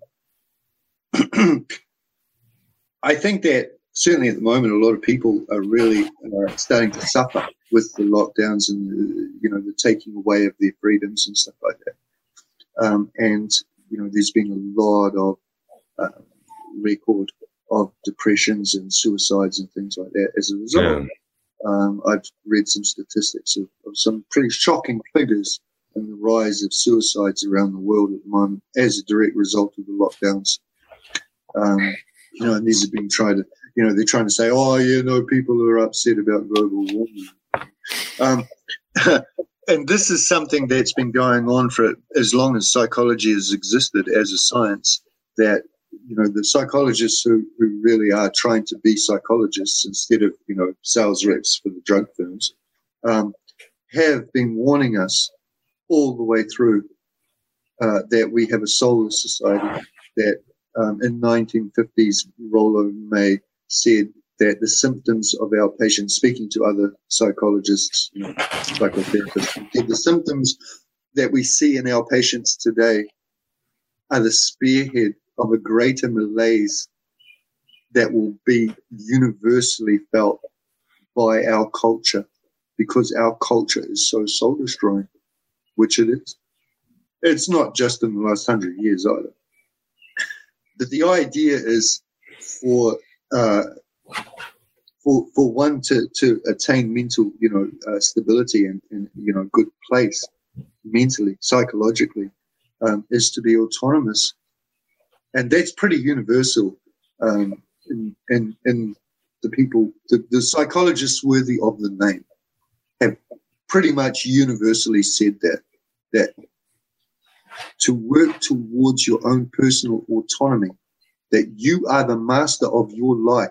I think that certainly at the moment, a lot of people are really uh, starting to suffer with the lockdowns and, the, you know, the taking away of their freedoms and stuff like that. Um, and, you know, there's been a lot of uh, record of depressions and suicides and things like that as a result. Yeah. Um, I've read some statistics of, of some pretty shocking figures in the rise of suicides around the world at the moment as a direct result of the lockdowns. Um, you know, and these have been tried to, you know, they're trying to say, oh, yeah, no, people are upset about global warming. Um, and this is something that's been going on for as long as psychology has existed as a science, that, you know, the psychologists who, who really are trying to be psychologists instead of, you know, sales reps for the drug firms, um, have been warning us all the way through uh, that we have a soulless society, that um, in nineteen fifties, Rollo May said that the symptoms of our patients, speaking to other psychologists, you know, psychotherapists, the symptoms that we see in our patients today are the spearhead of a greater malaise that will be universally felt by our culture, because our culture is so soul destroying, which it is. It's not just in the last hundred years either. But the idea is for Uh, for for one to, to attain mental, you know, uh, stability and, and, you know, good place mentally, psychologically, um, is to be autonomous. And that's pretty universal um, in, in, in the people, the, the psychologists worthy of the name have pretty much universally said that, that to work towards your own personal autonomy, that you are the master of your life,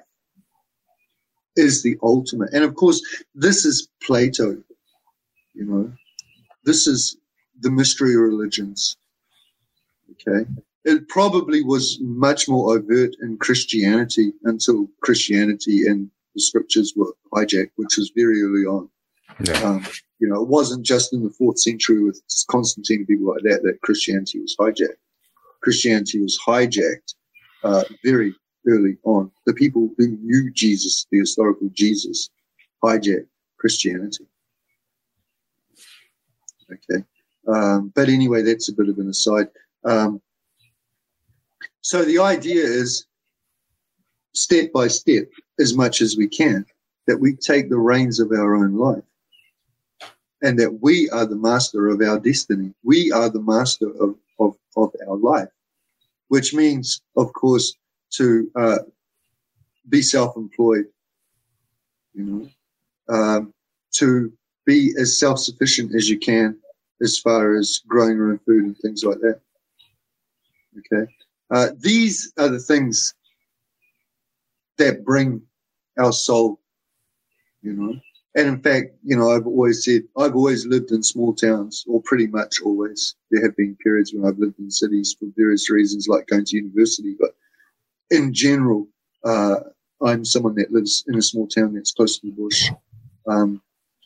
is the ultimate. And, of course, this is Plato, you know. This is the mystery religions, okay? It probably was much more overt in Christianity until Christianity and the scriptures were hijacked, which was very early on. Yeah. Um, you know, it wasn't just in the fourth century with Constantine and people like that that Christianity was hijacked. Christianity was hijacked Uh, very early on. The people who knew Jesus, the historical Jesus, hijacked Christianity. Okay. Um, but anyway, that's a bit of an aside. Um, so the idea is step by step, as much as we can, that we take the reins of our own life and that we are the master of our destiny. We are the master of, of, of our life, which means, of course, to uh, be self-employed, you know, um, to be as self-sufficient as you can as far as growing your own food and things like that. Okay. Uh, these are the things that bring our soul, you know. And in fact, you know, I've always said, I've always lived in small towns, or pretty much always. There have been periods when I've lived in cities for various reasons, like going to university. But in general, uh, I'm someone that lives in a small town that's close to the bush. Um,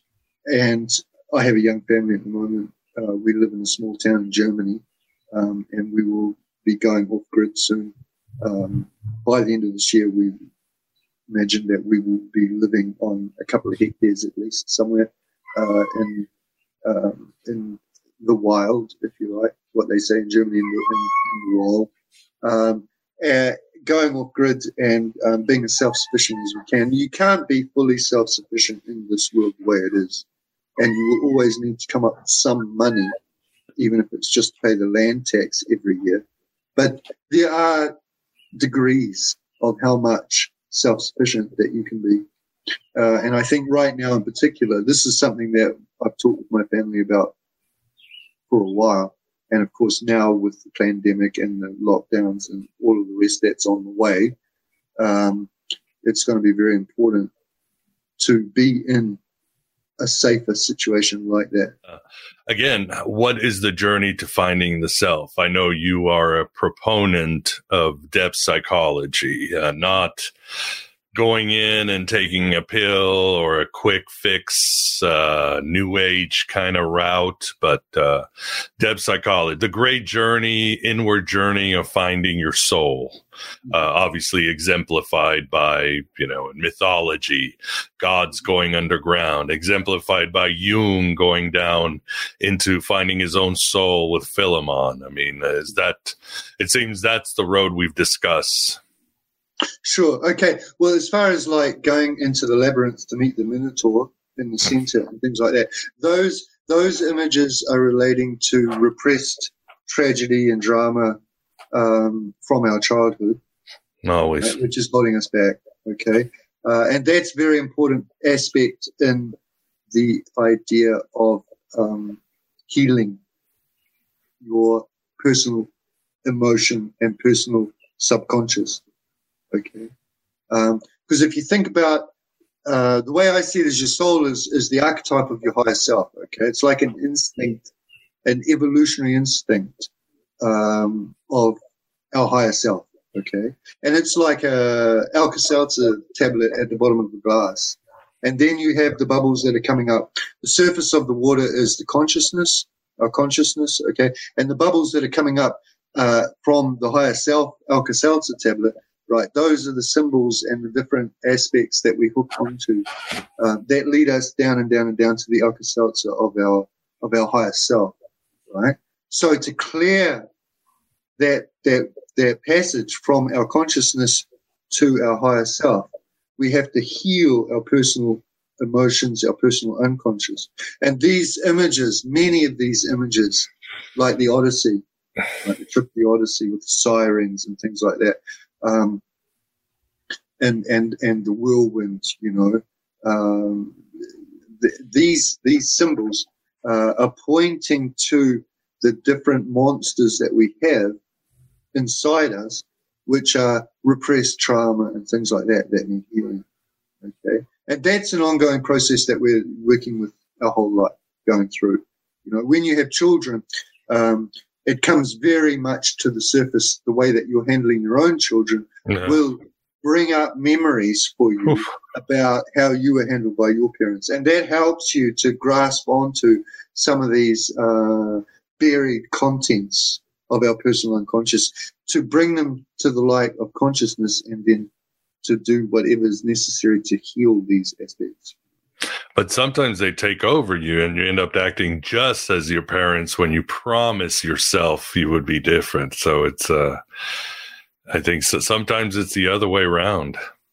and I have a young family at the moment. Uh, we live in a small town in Germany, um, and we will be going off-grid soon. Um, by the end of this year, we imagine that we will be living on a couple of hectares at least somewhere uh, in um, in the wild, if you like, what they say in Germany, in the, in, in the wild. Um, uh, going off-grid and um, being as self-sufficient as we can. You can't be fully self-sufficient in this world the way it is. And you will always need to come up with some money, even if it's just to pay the land tax every year. But there are degrees of how much self-sufficient that you can be. Uh, and I think right now in particular, this is something that I've talked with my family about for a while. And, of course, now with the pandemic and the lockdowns and all of the rest that's on the way, um, it's going to be very important to be in a safer situation like that. Uh, again, what is the journey to finding the self? I know you are a proponent of depth psychology, uh, not going in and taking a pill or a quick fix, uh, new age kind of route, but uh, depth psychology, the great journey, inward journey of finding your soul, uh, obviously exemplified by, you know, in mythology, gods going underground, exemplified by Jung going down into finding his own soul with Philemon. I mean, is that, it seems that's the road we've discussed. Sure. Okay. Well, as far as like going into the labyrinth to meet the Minotaur in the center and things like that, those those images are relating to repressed tragedy and drama um, from our childhood, Always, right, which is holding us back. Okay, uh, and that's a very important aspect in the idea of um, healing your personal emotion and personal subconscious. Okay, because um, if you think about uh, the way I see it, is your soul is is the archetype of your higher self. Okay, it's like an instinct, an evolutionary instinct um, of our higher self. Okay, and it's like a Alka-Seltzer tablet at the bottom of the glass, and then you have the bubbles that are coming up. The surface of the water is the consciousness, our consciousness. Okay, and the bubbles that are coming up uh, from the higher self, Alka-Seltzer tablet. Right, those are the symbols and the different aspects that we hook onto uh, that lead us down and down and down to the Alka-Seltzer of our of our higher self. Right, so to clear that that that passage from our consciousness to our higher self, we have to heal our personal emotions, our personal unconscious, and these images, many of these images, like the Odyssey, like the trip to the Odyssey with the sirens and things like that. Um, and and and the whirlwind, you know, um, th- these these symbols uh, are pointing to the different monsters that we have inside us, which are repressed trauma and things like that that need healing. Okay, and that's an ongoing process that we're working with our whole life, going through. You know, when you have children. Um, It comes very much to the surface. The way that you're handling your own children yeah. will bring up memories for you Oof. about how you were handled by your parents. And that helps you to grasp onto some of these uh, buried contents of our personal unconscious, to bring them to the light of consciousness and then to do whatever is necessary to heal these aspects. But sometimes they take over you and you end up acting just as your parents when you promise yourself you would be different. So it's, uh, I think so sometimes it's the other way around.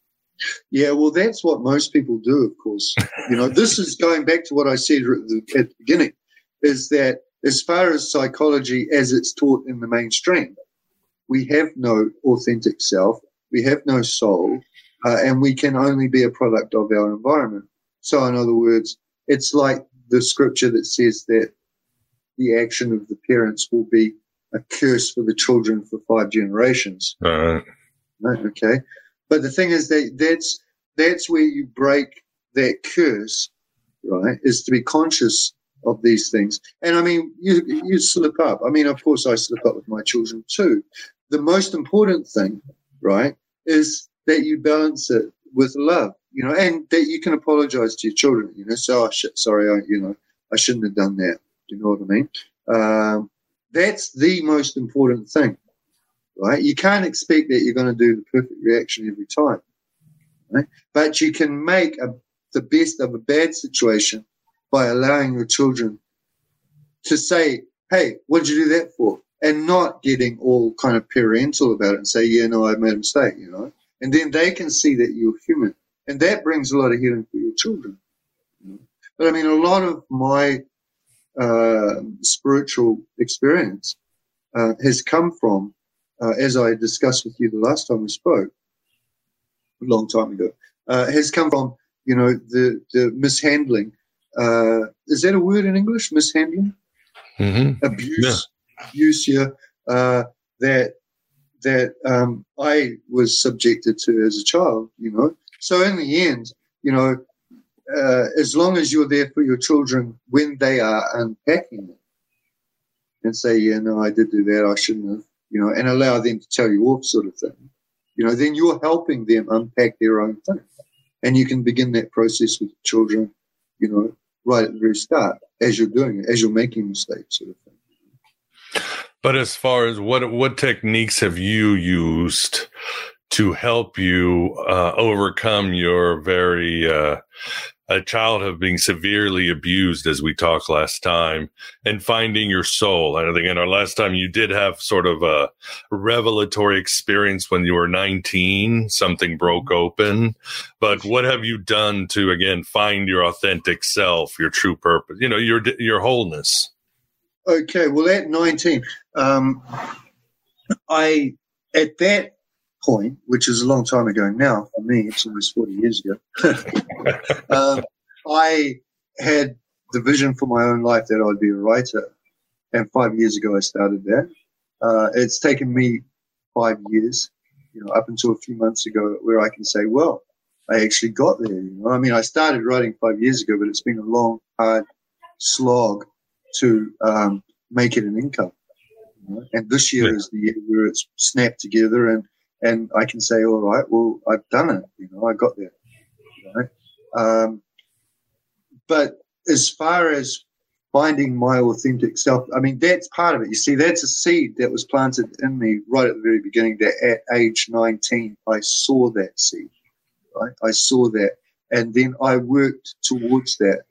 Yeah, well, that's what most people do, of course. You know, this is going back to what I said at the, at the beginning, is that as far as psychology as it's taught in the mainstream, we have no authentic self, we have no soul, uh, and we can only be a product of our environment. So, in other words, it's like the scripture that says that the action of the parents will be a curse for the children for five generations. All right. Right, okay. But the thing is that that's, that's where you break that curse, right, is to be conscious of these things. And, I mean, you you slip up. I mean, of course, I slip up with my children too. The most important thing, right, is that you balance it with love, you know, and that you can apologize to your children, you know. So, oh, shit, sorry, I, you know, I shouldn't have done that. Do you know what I mean? Um, that's the most important thing. Right? You can't expect that you're going to do the perfect reaction every time. Right? But you can make a, the best of a bad situation by allowing your children to say, hey, what did you do that for? And not getting all kind of parental about it and say, yeah, no, I made a mistake, you know. And then they can see that you're human. And that brings a lot of healing for your children. You know? But, I mean, a lot of my uh, spiritual experience uh, has come from Uh, as I discussed with you the last time we spoke, a long time ago, uh, has come from, you know, the, the mishandling. Uh, is that a word in English, mishandling? Mm-hmm. Abuse. Yeah. Abuse, yeah. Uh, that, that um, I was subjected to as a child, you know. So in the end, you know, uh, as long as you're there for your children when they are unpacking it and say, yeah, no, I did do that, I shouldn't have, you know, and allow them to tell you off sort of thing, you know, then you're helping them unpack their own thing. And you can begin that process with children, you know, right at the very start as you're doing it, as you're making mistakes sort of thing. But as far as what what techniques have you used to help you uh, overcome your very uh, a childhood being severely abused, as we talked last time, and finding your soul? I think in our last time you did have sort of a revelatory experience when you were nineteen, something broke open. But what have you done to, again, find your authentic self, your true purpose, you know, your your wholeness? Okay, well, at nineteen, um, I, at that point, which is a long time ago now, for me, it's almost forty years ago, um, I had the vision for my own life that I'd be a writer. And five years ago, I started that. Uh, it's taken me five years, you know, up until a few months ago, where I can say, well, I actually got there. You know, I mean, I started writing five years ago, but it's been a long, hard slog to um, make it an income. You know? And this year yeah. is the year where it's snapped together, and and I can say, all right, well, I've done it. You know, I got there. You know? Um, but as far as finding my authentic self, I mean, that's part of it. You see, that's a seed that was planted in me right at the very beginning, that at age nineteen, I saw that seed, right? I saw that. And then I worked towards that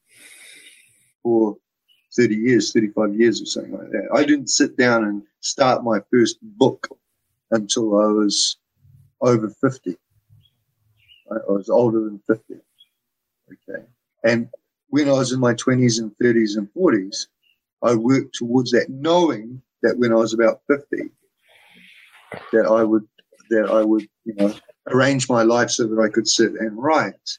for thirty years, thirty-five years or something like that. I didn't sit down and start my first book until I was over fifty. Right? I was older than fifty. Okay. And when I was in my twenties and thirties and forties, I worked towards that, knowing that when I was about fifty, that I would, that I would, you know, arrange my life so that I could sit and write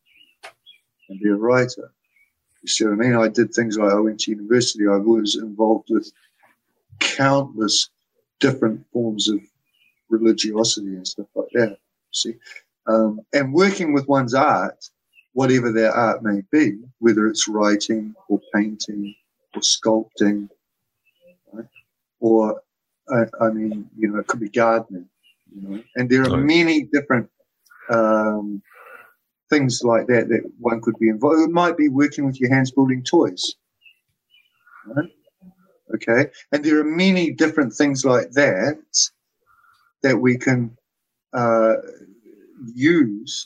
and be a writer. You see what I mean? I did things like I went to university. I was involved with countless different forms of religiosity and stuff like that. See, um, and working with one's art, whatever their art may be, whether it's writing or painting or sculpting, right? Or I, I mean, you know, it could be gardening, you know, and there are many different um, things like that that one could be involved. It might be working with your hands, building toys, right? Okay, and there are many different things like that that we can uh, use,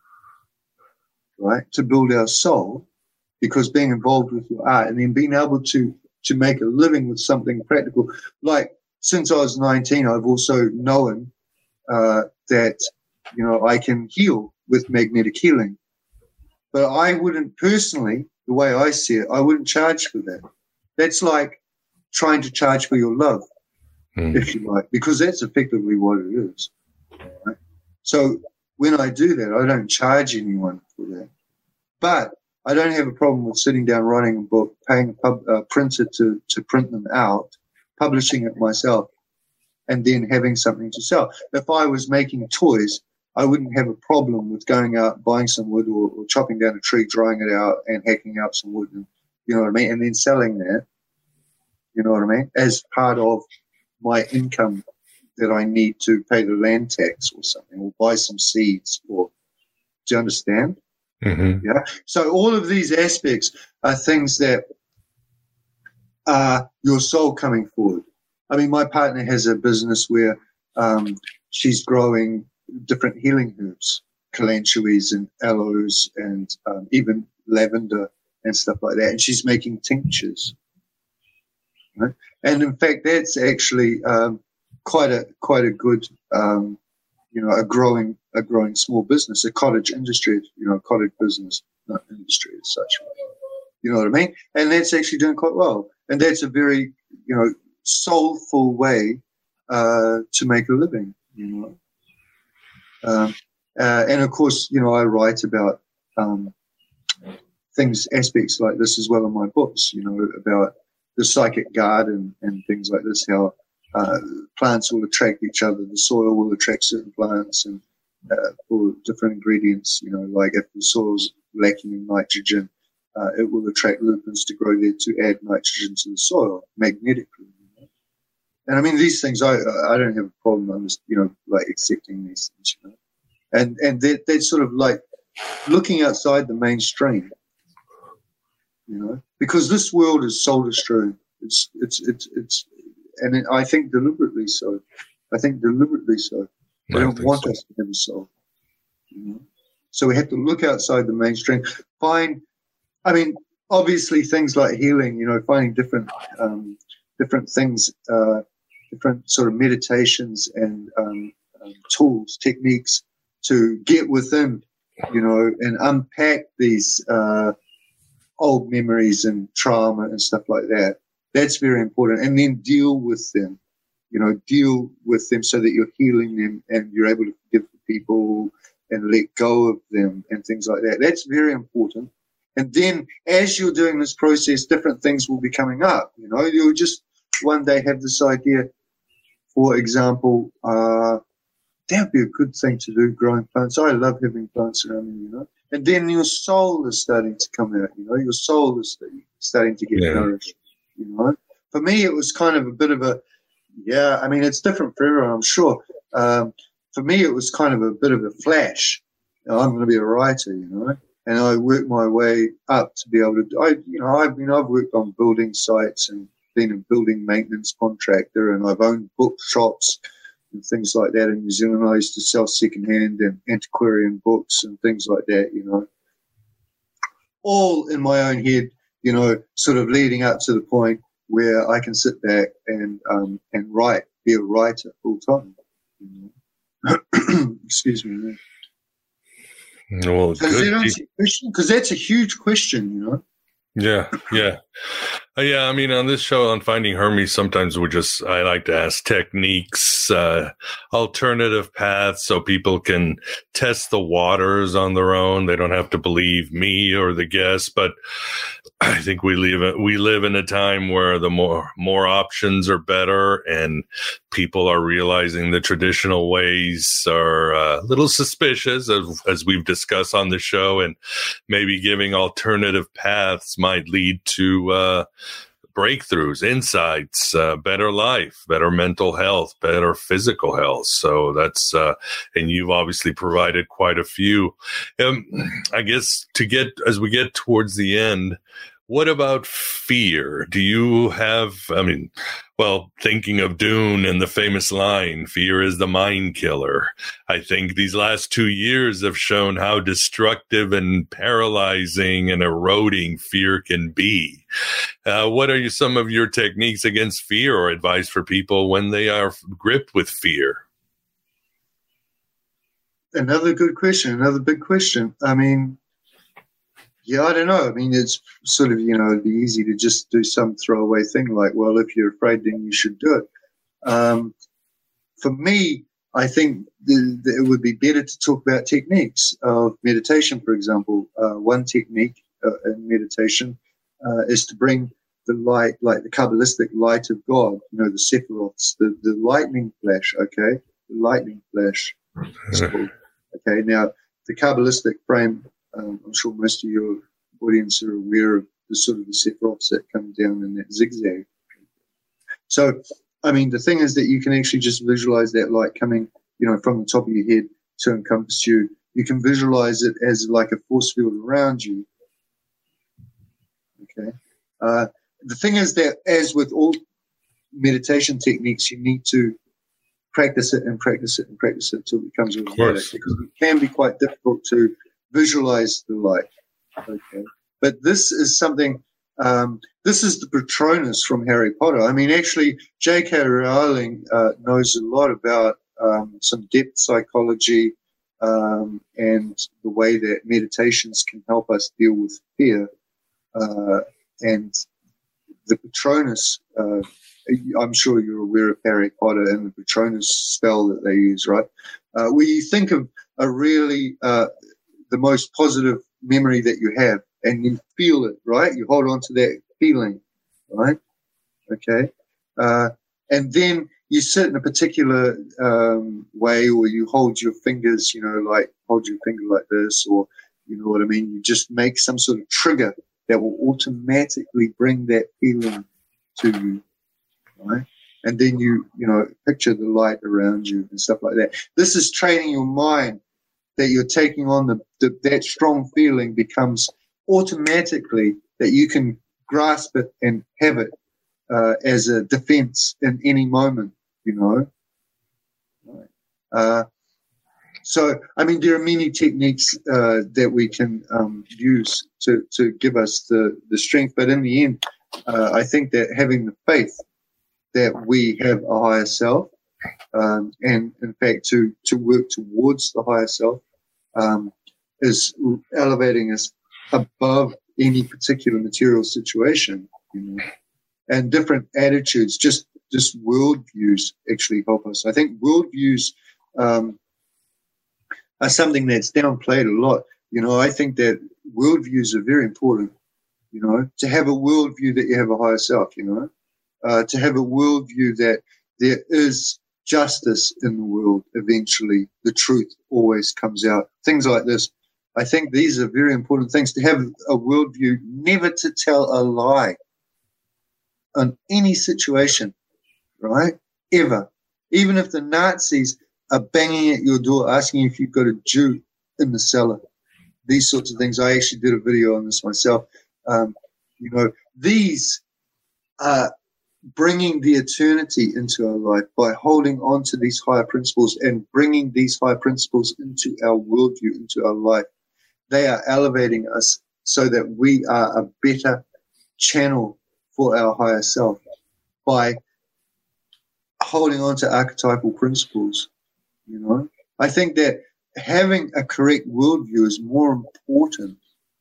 right, to build our soul, because being involved with your art and then being able to to make a living with something practical. Like, since I was nineteen, I've also known uh, that you know, I can heal with magnetic healing. But I wouldn't personally, the way I see it, I wouldn't charge for that. That's like trying to charge for your love, mm. if you like, because that's effectively what it is. Right? So when I do that, I don't charge anyone for that. But I don't have a problem with sitting down, writing a book, paying a pub, uh, printer to, to print them out, publishing it myself, and then having something to sell. If I was making toys, I wouldn't have a problem with going out, buying some wood or, or chopping down a tree, drying it out and hacking up some wood, and, you know what I mean, and then selling that, you know what I mean, as part of my income that I need to pay the land tax or something, or buy some seeds, or, do you understand? Mm-hmm. Yeah. So all of these aspects are things that are your soul coming forward. I mean, my partner has a business where um, she's growing different healing herbs, calanchoes and aloes and um, even lavender and stuff like that. And she's making tinctures. Right? And in fact, that's actually um, quite a quite a good, um, you know, a growing a growing small business, a cottage industry, you know, cottage business, not industry as such. You know what I mean? And that's actually doing quite well. And that's a very, you know, soulful way uh, to make a living, you know. Um, uh, and of course, you know, I write about um, things, aspects like this as well in my books, you know, about the psychic garden and things like this, how uh, plants will attract each other, the soil will attract certain plants and uh, for different ingredients, you know, like if the soil's lacking in nitrogen, uh, it will attract lupins to grow there to add nitrogen to the soil magnetically. You know? And I mean, these things, I I don't have a problem, I'm just, you know, like accepting these things, you know. And and that that's sort of like looking outside the mainstream, you know, because this world is soul destroying. It's it's it's it's, and it, I think deliberately so. I think deliberately so. They don't want so. us to have a soul, you know. So we have to look outside the mainstream. Find, I mean, obviously things like healing, you know, finding different um, different things, uh, different sort of meditations and um, um, tools, techniques to get within, you know, and unpack these uh, old memories and trauma and stuff like that. That's very important. And then deal with them, you know, deal with them so that you're healing them and you're able to forgive people and let go of them and things like that. That's very important. And then as you're doing this process, different things will be coming up, you know. You'll just one day have this idea, for example, uh, that would be a good thing to do, growing plants. I love having plants around me, you know. And then your soul is starting to come out, you know. Your soul is starting to get yeah. nourished, you know. For me, it was kind of a bit of a, yeah, I mean, it's different for everyone, I'm sure. Um, for me, it was kind of a bit of a flash. You know, I'm going to be a writer, you know. And I worked my way up to be able to, I, you know, I've, you know, I've worked on building sites and been a building maintenance contractor, and I've owned bookshops and things like that in New Zealand. I used to sell secondhand and antiquarian books and things like that, you know, all in my own head, you know, sort of leading up to the point where I can sit back and um, and write, be a writer full time. You know? Excuse me. Man. Well, so does that answer your question? Because that's a huge question, you know. Yeah, yeah. Uh, yeah, I mean, on this show on Finding Hermes, sometimes we just, I like to ask techniques, uh, alternative paths so people can test the waters on their own. They don't have to believe me or the guest, but I think we live, we live in a time where the more, more options are better, and people are realizing the traditional ways are uh, a little suspicious, as, as we've discussed on the show, and maybe giving alternative paths might lead to uh, breakthroughs, insights, uh, better life, better mental health, better physical health. So that's, uh, and you've obviously provided quite a few. Um, I guess to get, as we get towards the end, what about fear? Do you have, I mean, well, thinking of Dune and the famous line, fear is the mind killer. I think these last two years have shown how destructive and paralyzing and eroding fear can be. Uh, what are you, some of your techniques against fear or advice for people when they are gripped with fear? another good question, another big question. I mean, yeah, I don't know. I mean, it's sort of, you know, it'd be easy to just do some throwaway thing like, well, if you're afraid, then you should do it. Um, for me, I think the, the, it would be better to talk about techniques of meditation, for example. Uh, one technique uh, in meditation uh, is to bring the light, like the Kabbalistic light of God, you know, the Sephiroths, the, the lightning flash, okay? The lightning flash. Okay, now, the Kabbalistic frame, um, I'm sure most of your audience are aware of the sort of the Sephiroths that come down in that zigzag. So, I mean, the thing is that you can actually just visualize that light coming, you know, from the top of your head to encompass you. You can visualize it as like a force field around you. Okay. Uh, the thing is that, as with all meditation techniques, you need to practice it and practice it and practice it until it becomes automatic, because it can be quite difficult to visualize the light. Okay. But this is something... Um, this is the Patronus from Harry Potter. I mean, actually, J K. Rowling uh, knows a lot about um, some depth psychology um, and the way that meditations can help us deal with fear. Uh, and the Patronus, uh, I'm sure you're aware of Harry Potter and the Patronus spell that they use, right? Uh, where you think of a really uh, the most positive memory that you have, and you feel it, right? You hold on to that feeling, right? Okay. Uh, and then you sit in a particular um, way, or you hold your fingers, you know, like hold your finger like this, or you know what I mean? You just make some sort of trigger that will automatically bring that feeling to you, right? And then you, you know, picture the light around you and stuff like that. This is training your mind that you're taking on the, the that strong feeling becomes automatically that you can grasp it and have it uh, as a defense in any moment, you know. Uh, so, I mean, there are many techniques uh, that we can um, use to, to give us the, the strength. But in the end, uh, I think that having the faith that we have a higher self, um, and, in fact, to, to work towards the higher self um, is elevating us above any particular material situation, you know, and different attitudes, just just worldviews actually help us. I think worldviews um, are something that's downplayed a lot. You know, I think that worldviews are very important, you know, to have a worldview that you have a higher self, you know, uh, to have a worldview that there is justice in the world. Eventually, the truth always comes out. Things like this. I think these are very important things, to have a worldview, never to tell a lie on any situation, right? Ever. Even if the Nazis are banging at your door asking if you've got a Jew in the cellar, these sorts of things. I actually did a video on this myself. Um, you know, these are bringing the eternity into our life by holding on to these higher principles and bringing these higher principles into our worldview, into our life. They are elevating us so that we are a better channel for our higher self by holding on to archetypal principles, you know. I think that having a correct worldview is more important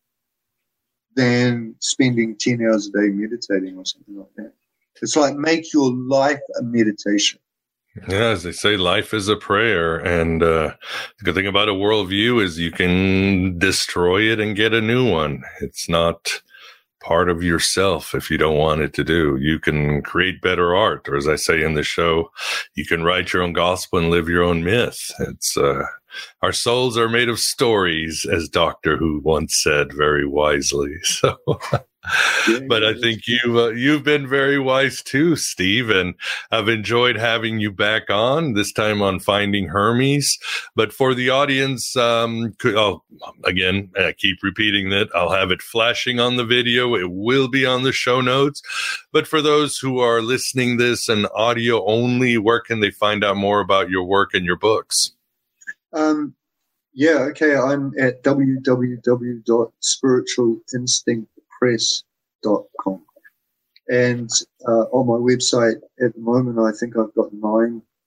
than spending ten hours a day meditating or something like that. It's like make your life a meditation. Yeah, as they say, life is a prayer. And uh, the good thing about a worldview is you can destroy it and get a new one. It's not part of yourself if you don't want it to do. You can create better art, or as I say in the show, you can write your own gospel and live your own myth. It's uh, our souls are made of stories, as Doctor Who once said very wisely. So, but I think you uh, you've been very wise too, Steve, and I've enjoyed having you back on, this time on Finding Hermes. But for the audience, um, could, oh, again, I keep repeating that. I'll have it flashing on the video. It will be on the show notes. But for those who are listening this and audio only, where can they find out more about your work and your books? Um, yeah, okay. I'm at w w w dot spiritual instinct press dot com. And uh, on my website at the moment, I think I've got nine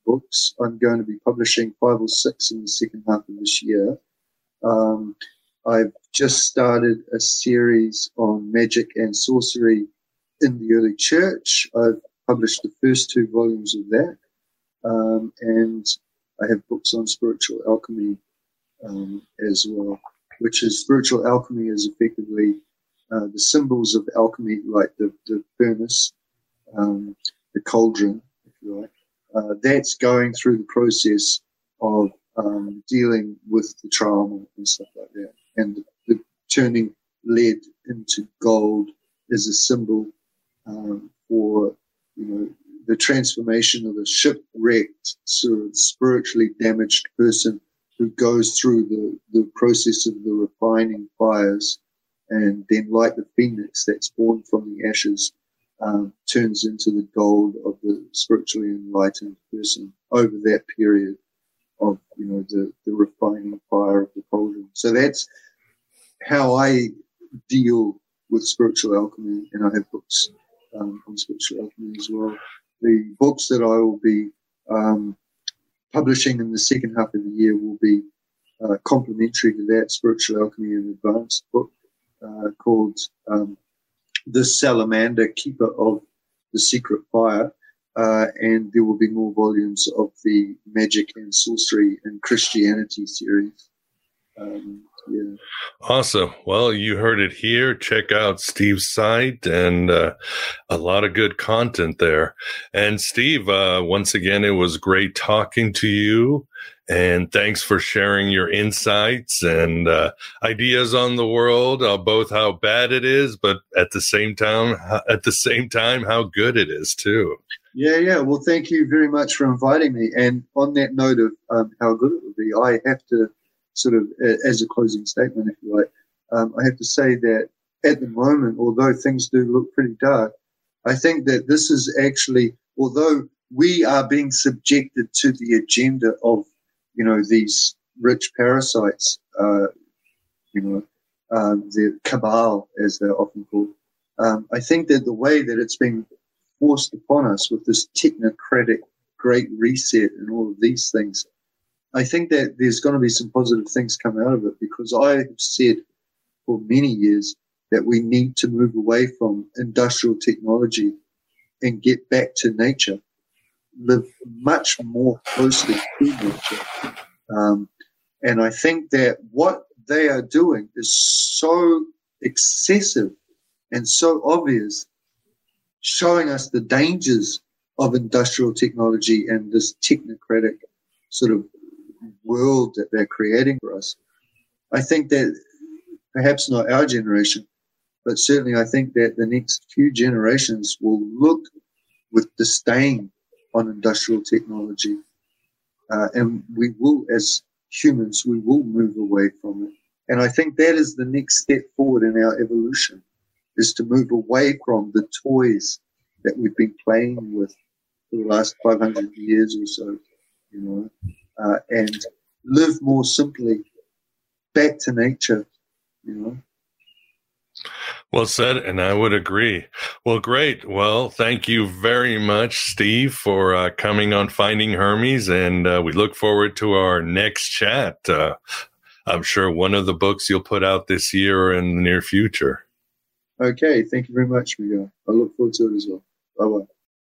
books. I'm going to be publishing five or six in the second half of this year. Um, I've just started a series on magic and sorcery in the early church. I've published the first two volumes of that. Um, and I have books on spiritual alchemy um, as well, which is spiritual alchemy is effectively uh, the symbols of alchemy, like the, the furnace, um, the cauldron, if you like. Uh, that's going through the process of um, dealing with the trauma and stuff like that. And the, the turning lead into gold is a symbol um, for, you know, the transformation of a shipwrecked, sort of spiritually damaged person who goes through the, the process of the refining fires, and then, like the phoenix that's born from the ashes, um, turns into the gold of the spiritually enlightened person over that period of, you know, the, the refining fire of the cauldron. So that's how I deal with spiritual alchemy, and I have books um, on spiritual alchemy as well. The books that I will be um, publishing in the second half of the year will be uh, complementary to that spiritual alchemy and advanced book uh, called um, The Salamander, Keeper of the Secret Fire. Uh, and there will be more volumes of the Magic and Sorcery and Christianity series. Um, yeah. Awesome. Well, you heard it here. Check out Steve's site, and uh, a lot of good content there. And Steve, uh, once again, it was great talking to you. And thanks for sharing your insights and uh, ideas on the world, uh, both how bad it is, but at the same time, at the same time, how good it is too. Yeah, yeah. Well, thank you very much for inviting me. And on that note of um, how good it would be, I have to sort of, uh, as a closing statement, if you like, um, I have to say that at the moment, although things do look pretty dark, I think that this is actually, although we are being subjected to the agenda of, you know, these rich parasites, uh, you know, um, the cabal, as they're often called, um, I think that the way that it's being forced upon us with this technocratic great reset and all of these things, I think that there's going to be some positive things come out of it, because I have said for many years that we need to move away from industrial technology and get back to nature, live much more closely to nature. Um, and I think that what they are doing is so excessive and so obvious, showing us the dangers of industrial technology and this technocratic sort of world that they're creating for us. I think that perhaps not our generation, but certainly I think that the next few generations will look with disdain on industrial technology. Uh, and we will, as humans, we will move away from it. And I think that is the next step forward in our evolution, is to move away from the toys that we've been playing with for the last five hundred years or so, you know, uh, and live more simply, back to nature, you know. Well said, and I would agree. Well, great. Well, thank you very much, Steve, for uh, coming on Finding Hermes, and uh, we look forward to our next chat. Uh, I'm sure one of the books you'll put out this year or in the near future. Okay, thank you very much, Miguel. I look forward to it as well. Bye-bye.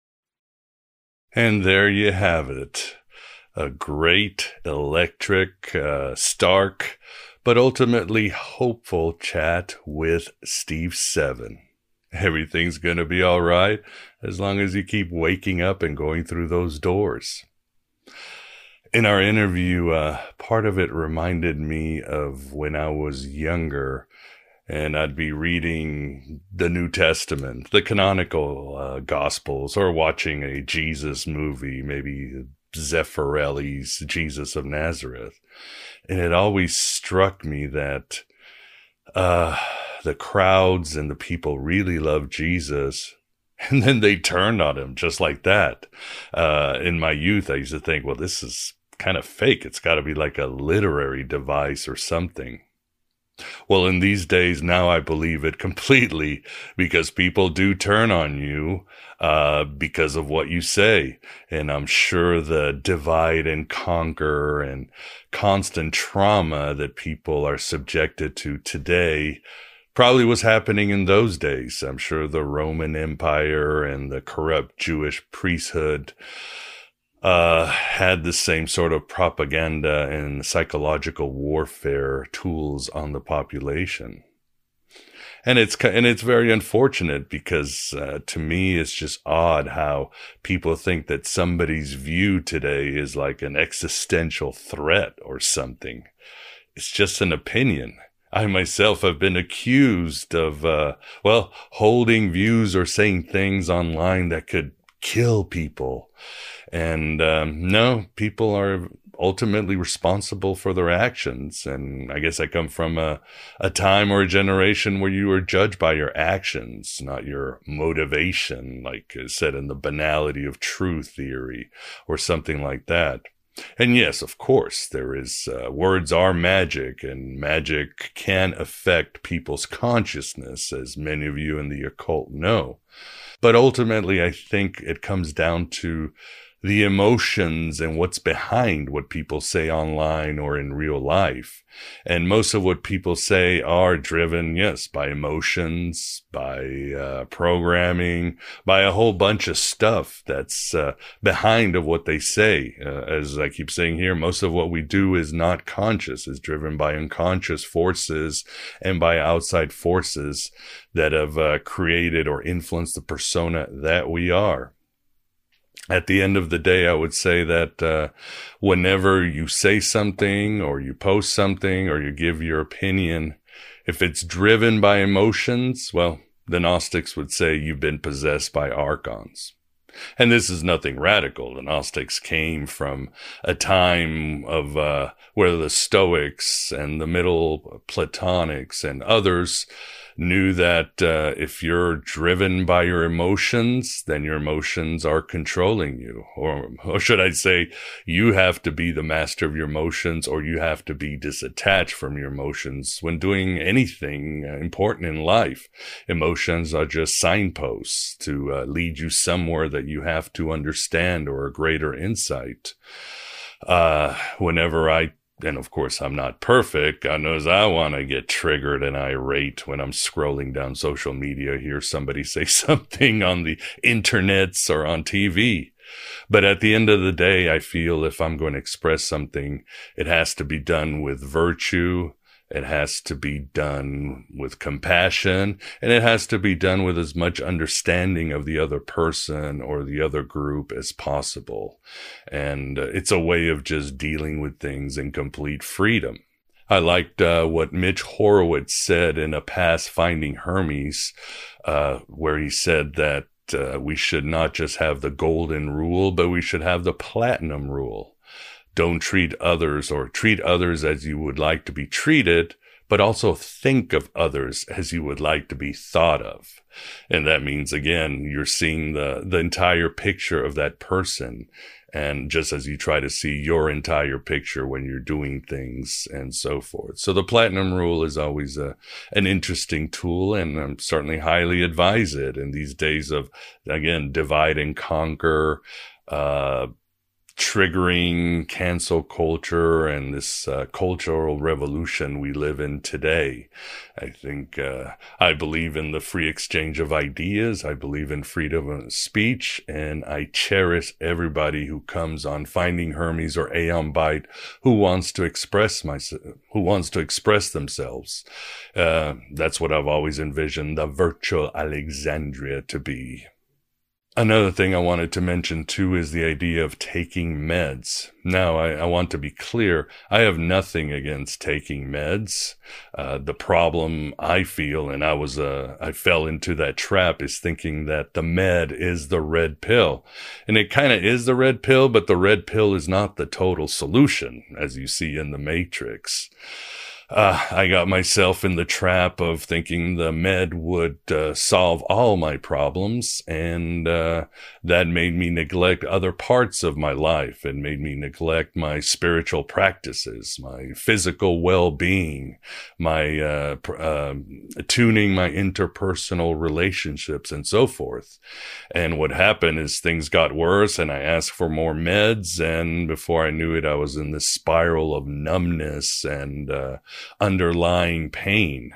And there you have it. A great, electric, uh, stark, but ultimately hopeful chat with Steve Seven. Everything's going to be all right as long as you keep waking up and going through those doors. In our interview, uh, part of it reminded me of when I was younger, and I'd be reading the New Testament, the canonical uh, Gospels, or watching a Jesus movie, maybe Zeffirelli's Jesus of Nazareth. And it always struck me that uh, the crowds and the people really love Jesus, and then they turned on him just like that. Uh, in my youth, I used to think, well, this is kind of fake. It's got to be like a literary device or something. Well, in these days now, I believe it completely because people do turn on you uh, because of what you say. And I'm sure the divide and conquer and constant trauma that people are subjected to today probably was happening in those days. I'm sure the Roman Empire and the corrupt Jewish priesthood uh, had the same sort of propaganda and psychological warfare tools on the population. And it's, and it's very unfortunate because, uh, to me, it's just odd how people think that somebody's view today is like an existential threat or something. It's just an opinion. I myself have been accused of, uh, well, holding views or saying things online that could kill people. And um, no, people are ultimately responsible for their actions. And I guess I come from a, a time or a generation where you were judged by your actions, not your motivation, like is said in the banality of truth theory or something like that. And yes, of course, there is, uh, words are magic, and magic can affect people's consciousness, as many of you in the occult know. But ultimately, I think it comes down to the emotions and what's behind what people say online or in real life. And most of what people say are driven, yes, by emotions, by uh, programming, by a whole bunch of stuff that's uh, behind of what they say. Uh, as I keep saying here, most of what we do is not conscious, is driven by unconscious forces and by outside forces that have uh, created or influenced the persona that we are. At the end of the day, I would say that uh, whenever you say something or you post something or you give your opinion, if it's driven by emotions, well, the Gnostics would say you've been possessed by archons. And this is nothing radical. The Gnostics came from a time of uh, where the Stoics and the Middle Platonics and others knew that uh, if you're driven by your emotions, then your emotions are controlling you. Or, or should I say, you have to be the master of your emotions, or you have to be disattached from your emotions when doing anything important in life. Emotions are just signposts to uh, lead you somewhere that you have to understand or a greater insight. Uh, whenever I And of course, I'm not perfect. God knows I want to get triggered and irate when I'm scrolling down social media, hear somebody say something on the internets or on T V. But at the end of the day, I feel if I'm going to express something, it has to be done with virtue. It has to be done with compassion, and it has to be done with as much understanding of the other person or the other group as possible. And uh, it's a way of just dealing with things in complete freedom. I liked uh, what Mitch Horowitz said in a past Finding Hermes, uh, where he said that uh, we should not just have the golden rule, but we should have the platinum rule. Don't treat others or treat others as you would like to be treated, but also think of others as you would like to be thought of. And that means, again, you're seeing the, the entire picture of that person. And just as you try to see your entire picture when you're doing things and so forth. So the platinum rule is always a, an interesting tool, and I certainly highly advise it in these days of, again, divide and conquer, uh, triggering cancel culture and this uh, cultural revolution we live in today. I think uh, I believe in the free exchange of ideas. I believe in freedom of speech, and I cherish everybody who comes on Finding Hermes or Aeon Byte who wants to express myself, who wants to express themselves. Uh, that's what I've always envisioned the virtual Alexandria to be. Another thing I wanted to mention too is the idea of taking meds. Now, I, I want to be clear. I have nothing against taking meds. Uh, the problem I feel, and I was, uh, I fell into that trap, is thinking that the med is the red pill. And it kind of is the red pill, but the red pill is not the total solution, as you see in the Matrix. Uh, I got myself in the trap of thinking the med would uh, solve all my problems, and uh, that made me neglect other parts of my life and made me neglect my spiritual practices, my physical well-being, my uh, pr- uh, tuning my interpersonal relationships, and so forth. And what happened is things got worse, and I asked for more meds, and before I knew it, I was in this spiral of numbness and uh, underlying pain.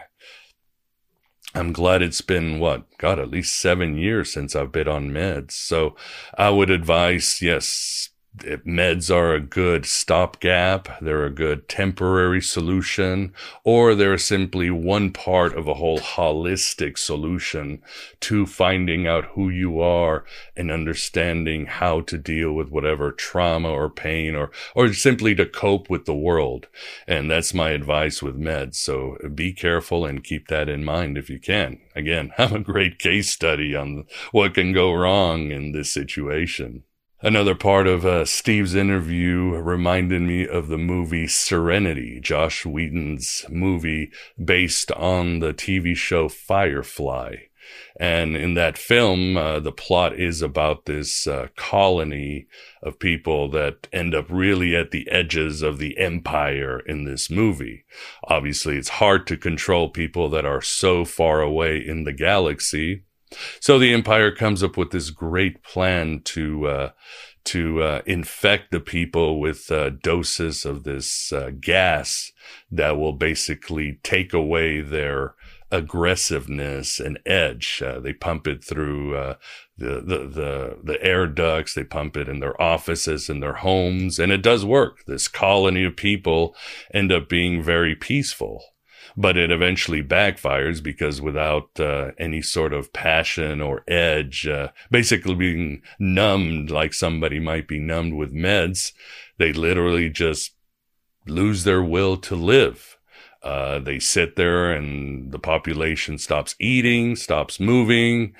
I'm glad it's been, what, God, at least seven years since I've been on meds. So I would advise, yes, meds are a good stopgap. They're a good temporary solution, or they're simply one part of a whole holistic solution to finding out who you are and understanding how to deal with whatever trauma or pain, or, or simply to cope with the world. And that's my advice with meds. So be careful and keep that in mind if you can. Again, I'm a great case study on what can go wrong in this situation. Another part of uh, Steve's interview reminded me of the movie Serenity, Joss Whedon's movie based on the T V show Firefly. And in that film, uh, the plot is about this uh, colony of people that end up really at the edges of the empire in this movie. Obviously, it's hard to control people that are so far away in the galaxy. So the Empire comes up with this great plan to uh, to uh, infect the people with uh, doses of this uh, gas that will basically take away their aggressiveness and edge. Uh, they pump it through uh, the, the the the air ducts. They pump it in their offices, in their homes, and it does work. This colony of people end up being very peaceful. But it eventually backfires because without uh, any sort of passion or edge, uh, basically being numbed like somebody might be numbed with meds, they literally just lose their will to live. Uh, they sit there and the population stops eating, stops moving,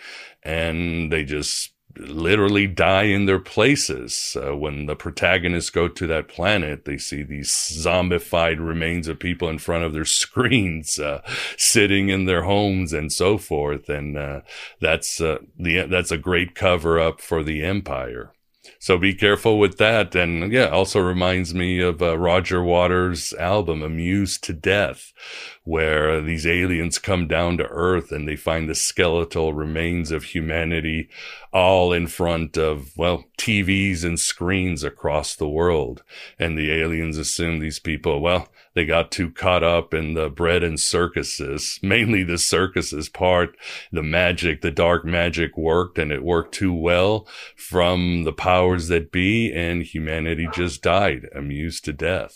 and they just literally die in their places. Uh, when the protagonists go to that planet, they see these zombified remains of people in front of their screens, uh, sitting in their homes and so forth. And, uh, that's, uh, the, that's a great cover up for the Empire. So be careful with that. And yeah, also reminds me of uh, Roger Waters' album, Amused to Death, where these aliens come down to Earth and they find the skeletal remains of humanity all in front of, well, T Vs and screens across the world. And the aliens assume these people, well, they got too caught up in the bread and circuses, mainly the circuses part. The magic, the dark magic worked, and it worked too well from the powers that be, and humanity just died, amused to death.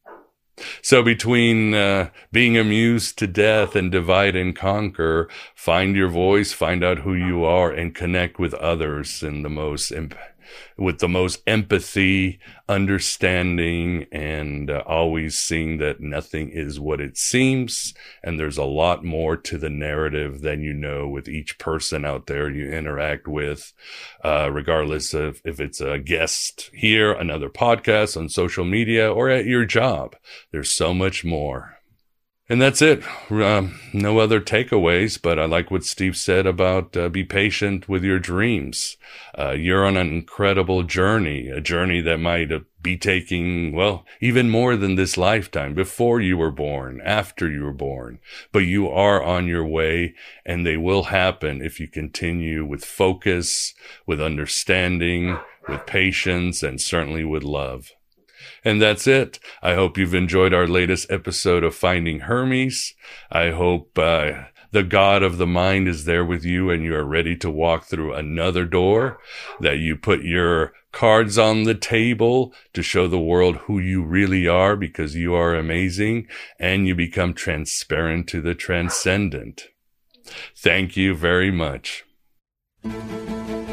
So between uh, being amused to death and divide and conquer, find your voice, find out who you are, and connect with others in the most imp- with the most empathy, understanding, and uh, always seeing that nothing is what it seems. And there's a lot more to the narrative than you know with each person out there you interact with, uh, regardless of if it's a guest here, another podcast, on social media, or at your job. There's so much more. And that's it. Um, no other takeaways, but I like what Steve said about uh, be patient with your dreams. Uh, you're on an incredible journey, a journey that might be taking, well, even more than this lifetime, before you were born, after you were born. But you are on your way, and they will happen if you continue with focus, with understanding, with patience, and certainly with love. And that's it. I hope you've enjoyed our latest episode of Finding Hermes. I hope uh, the God of the mind is there with you and you are ready to walk through another door, that you put your cards on the table to show the world who you really are, because you are amazing, and you become transparent to the transcendent. Thank you very much.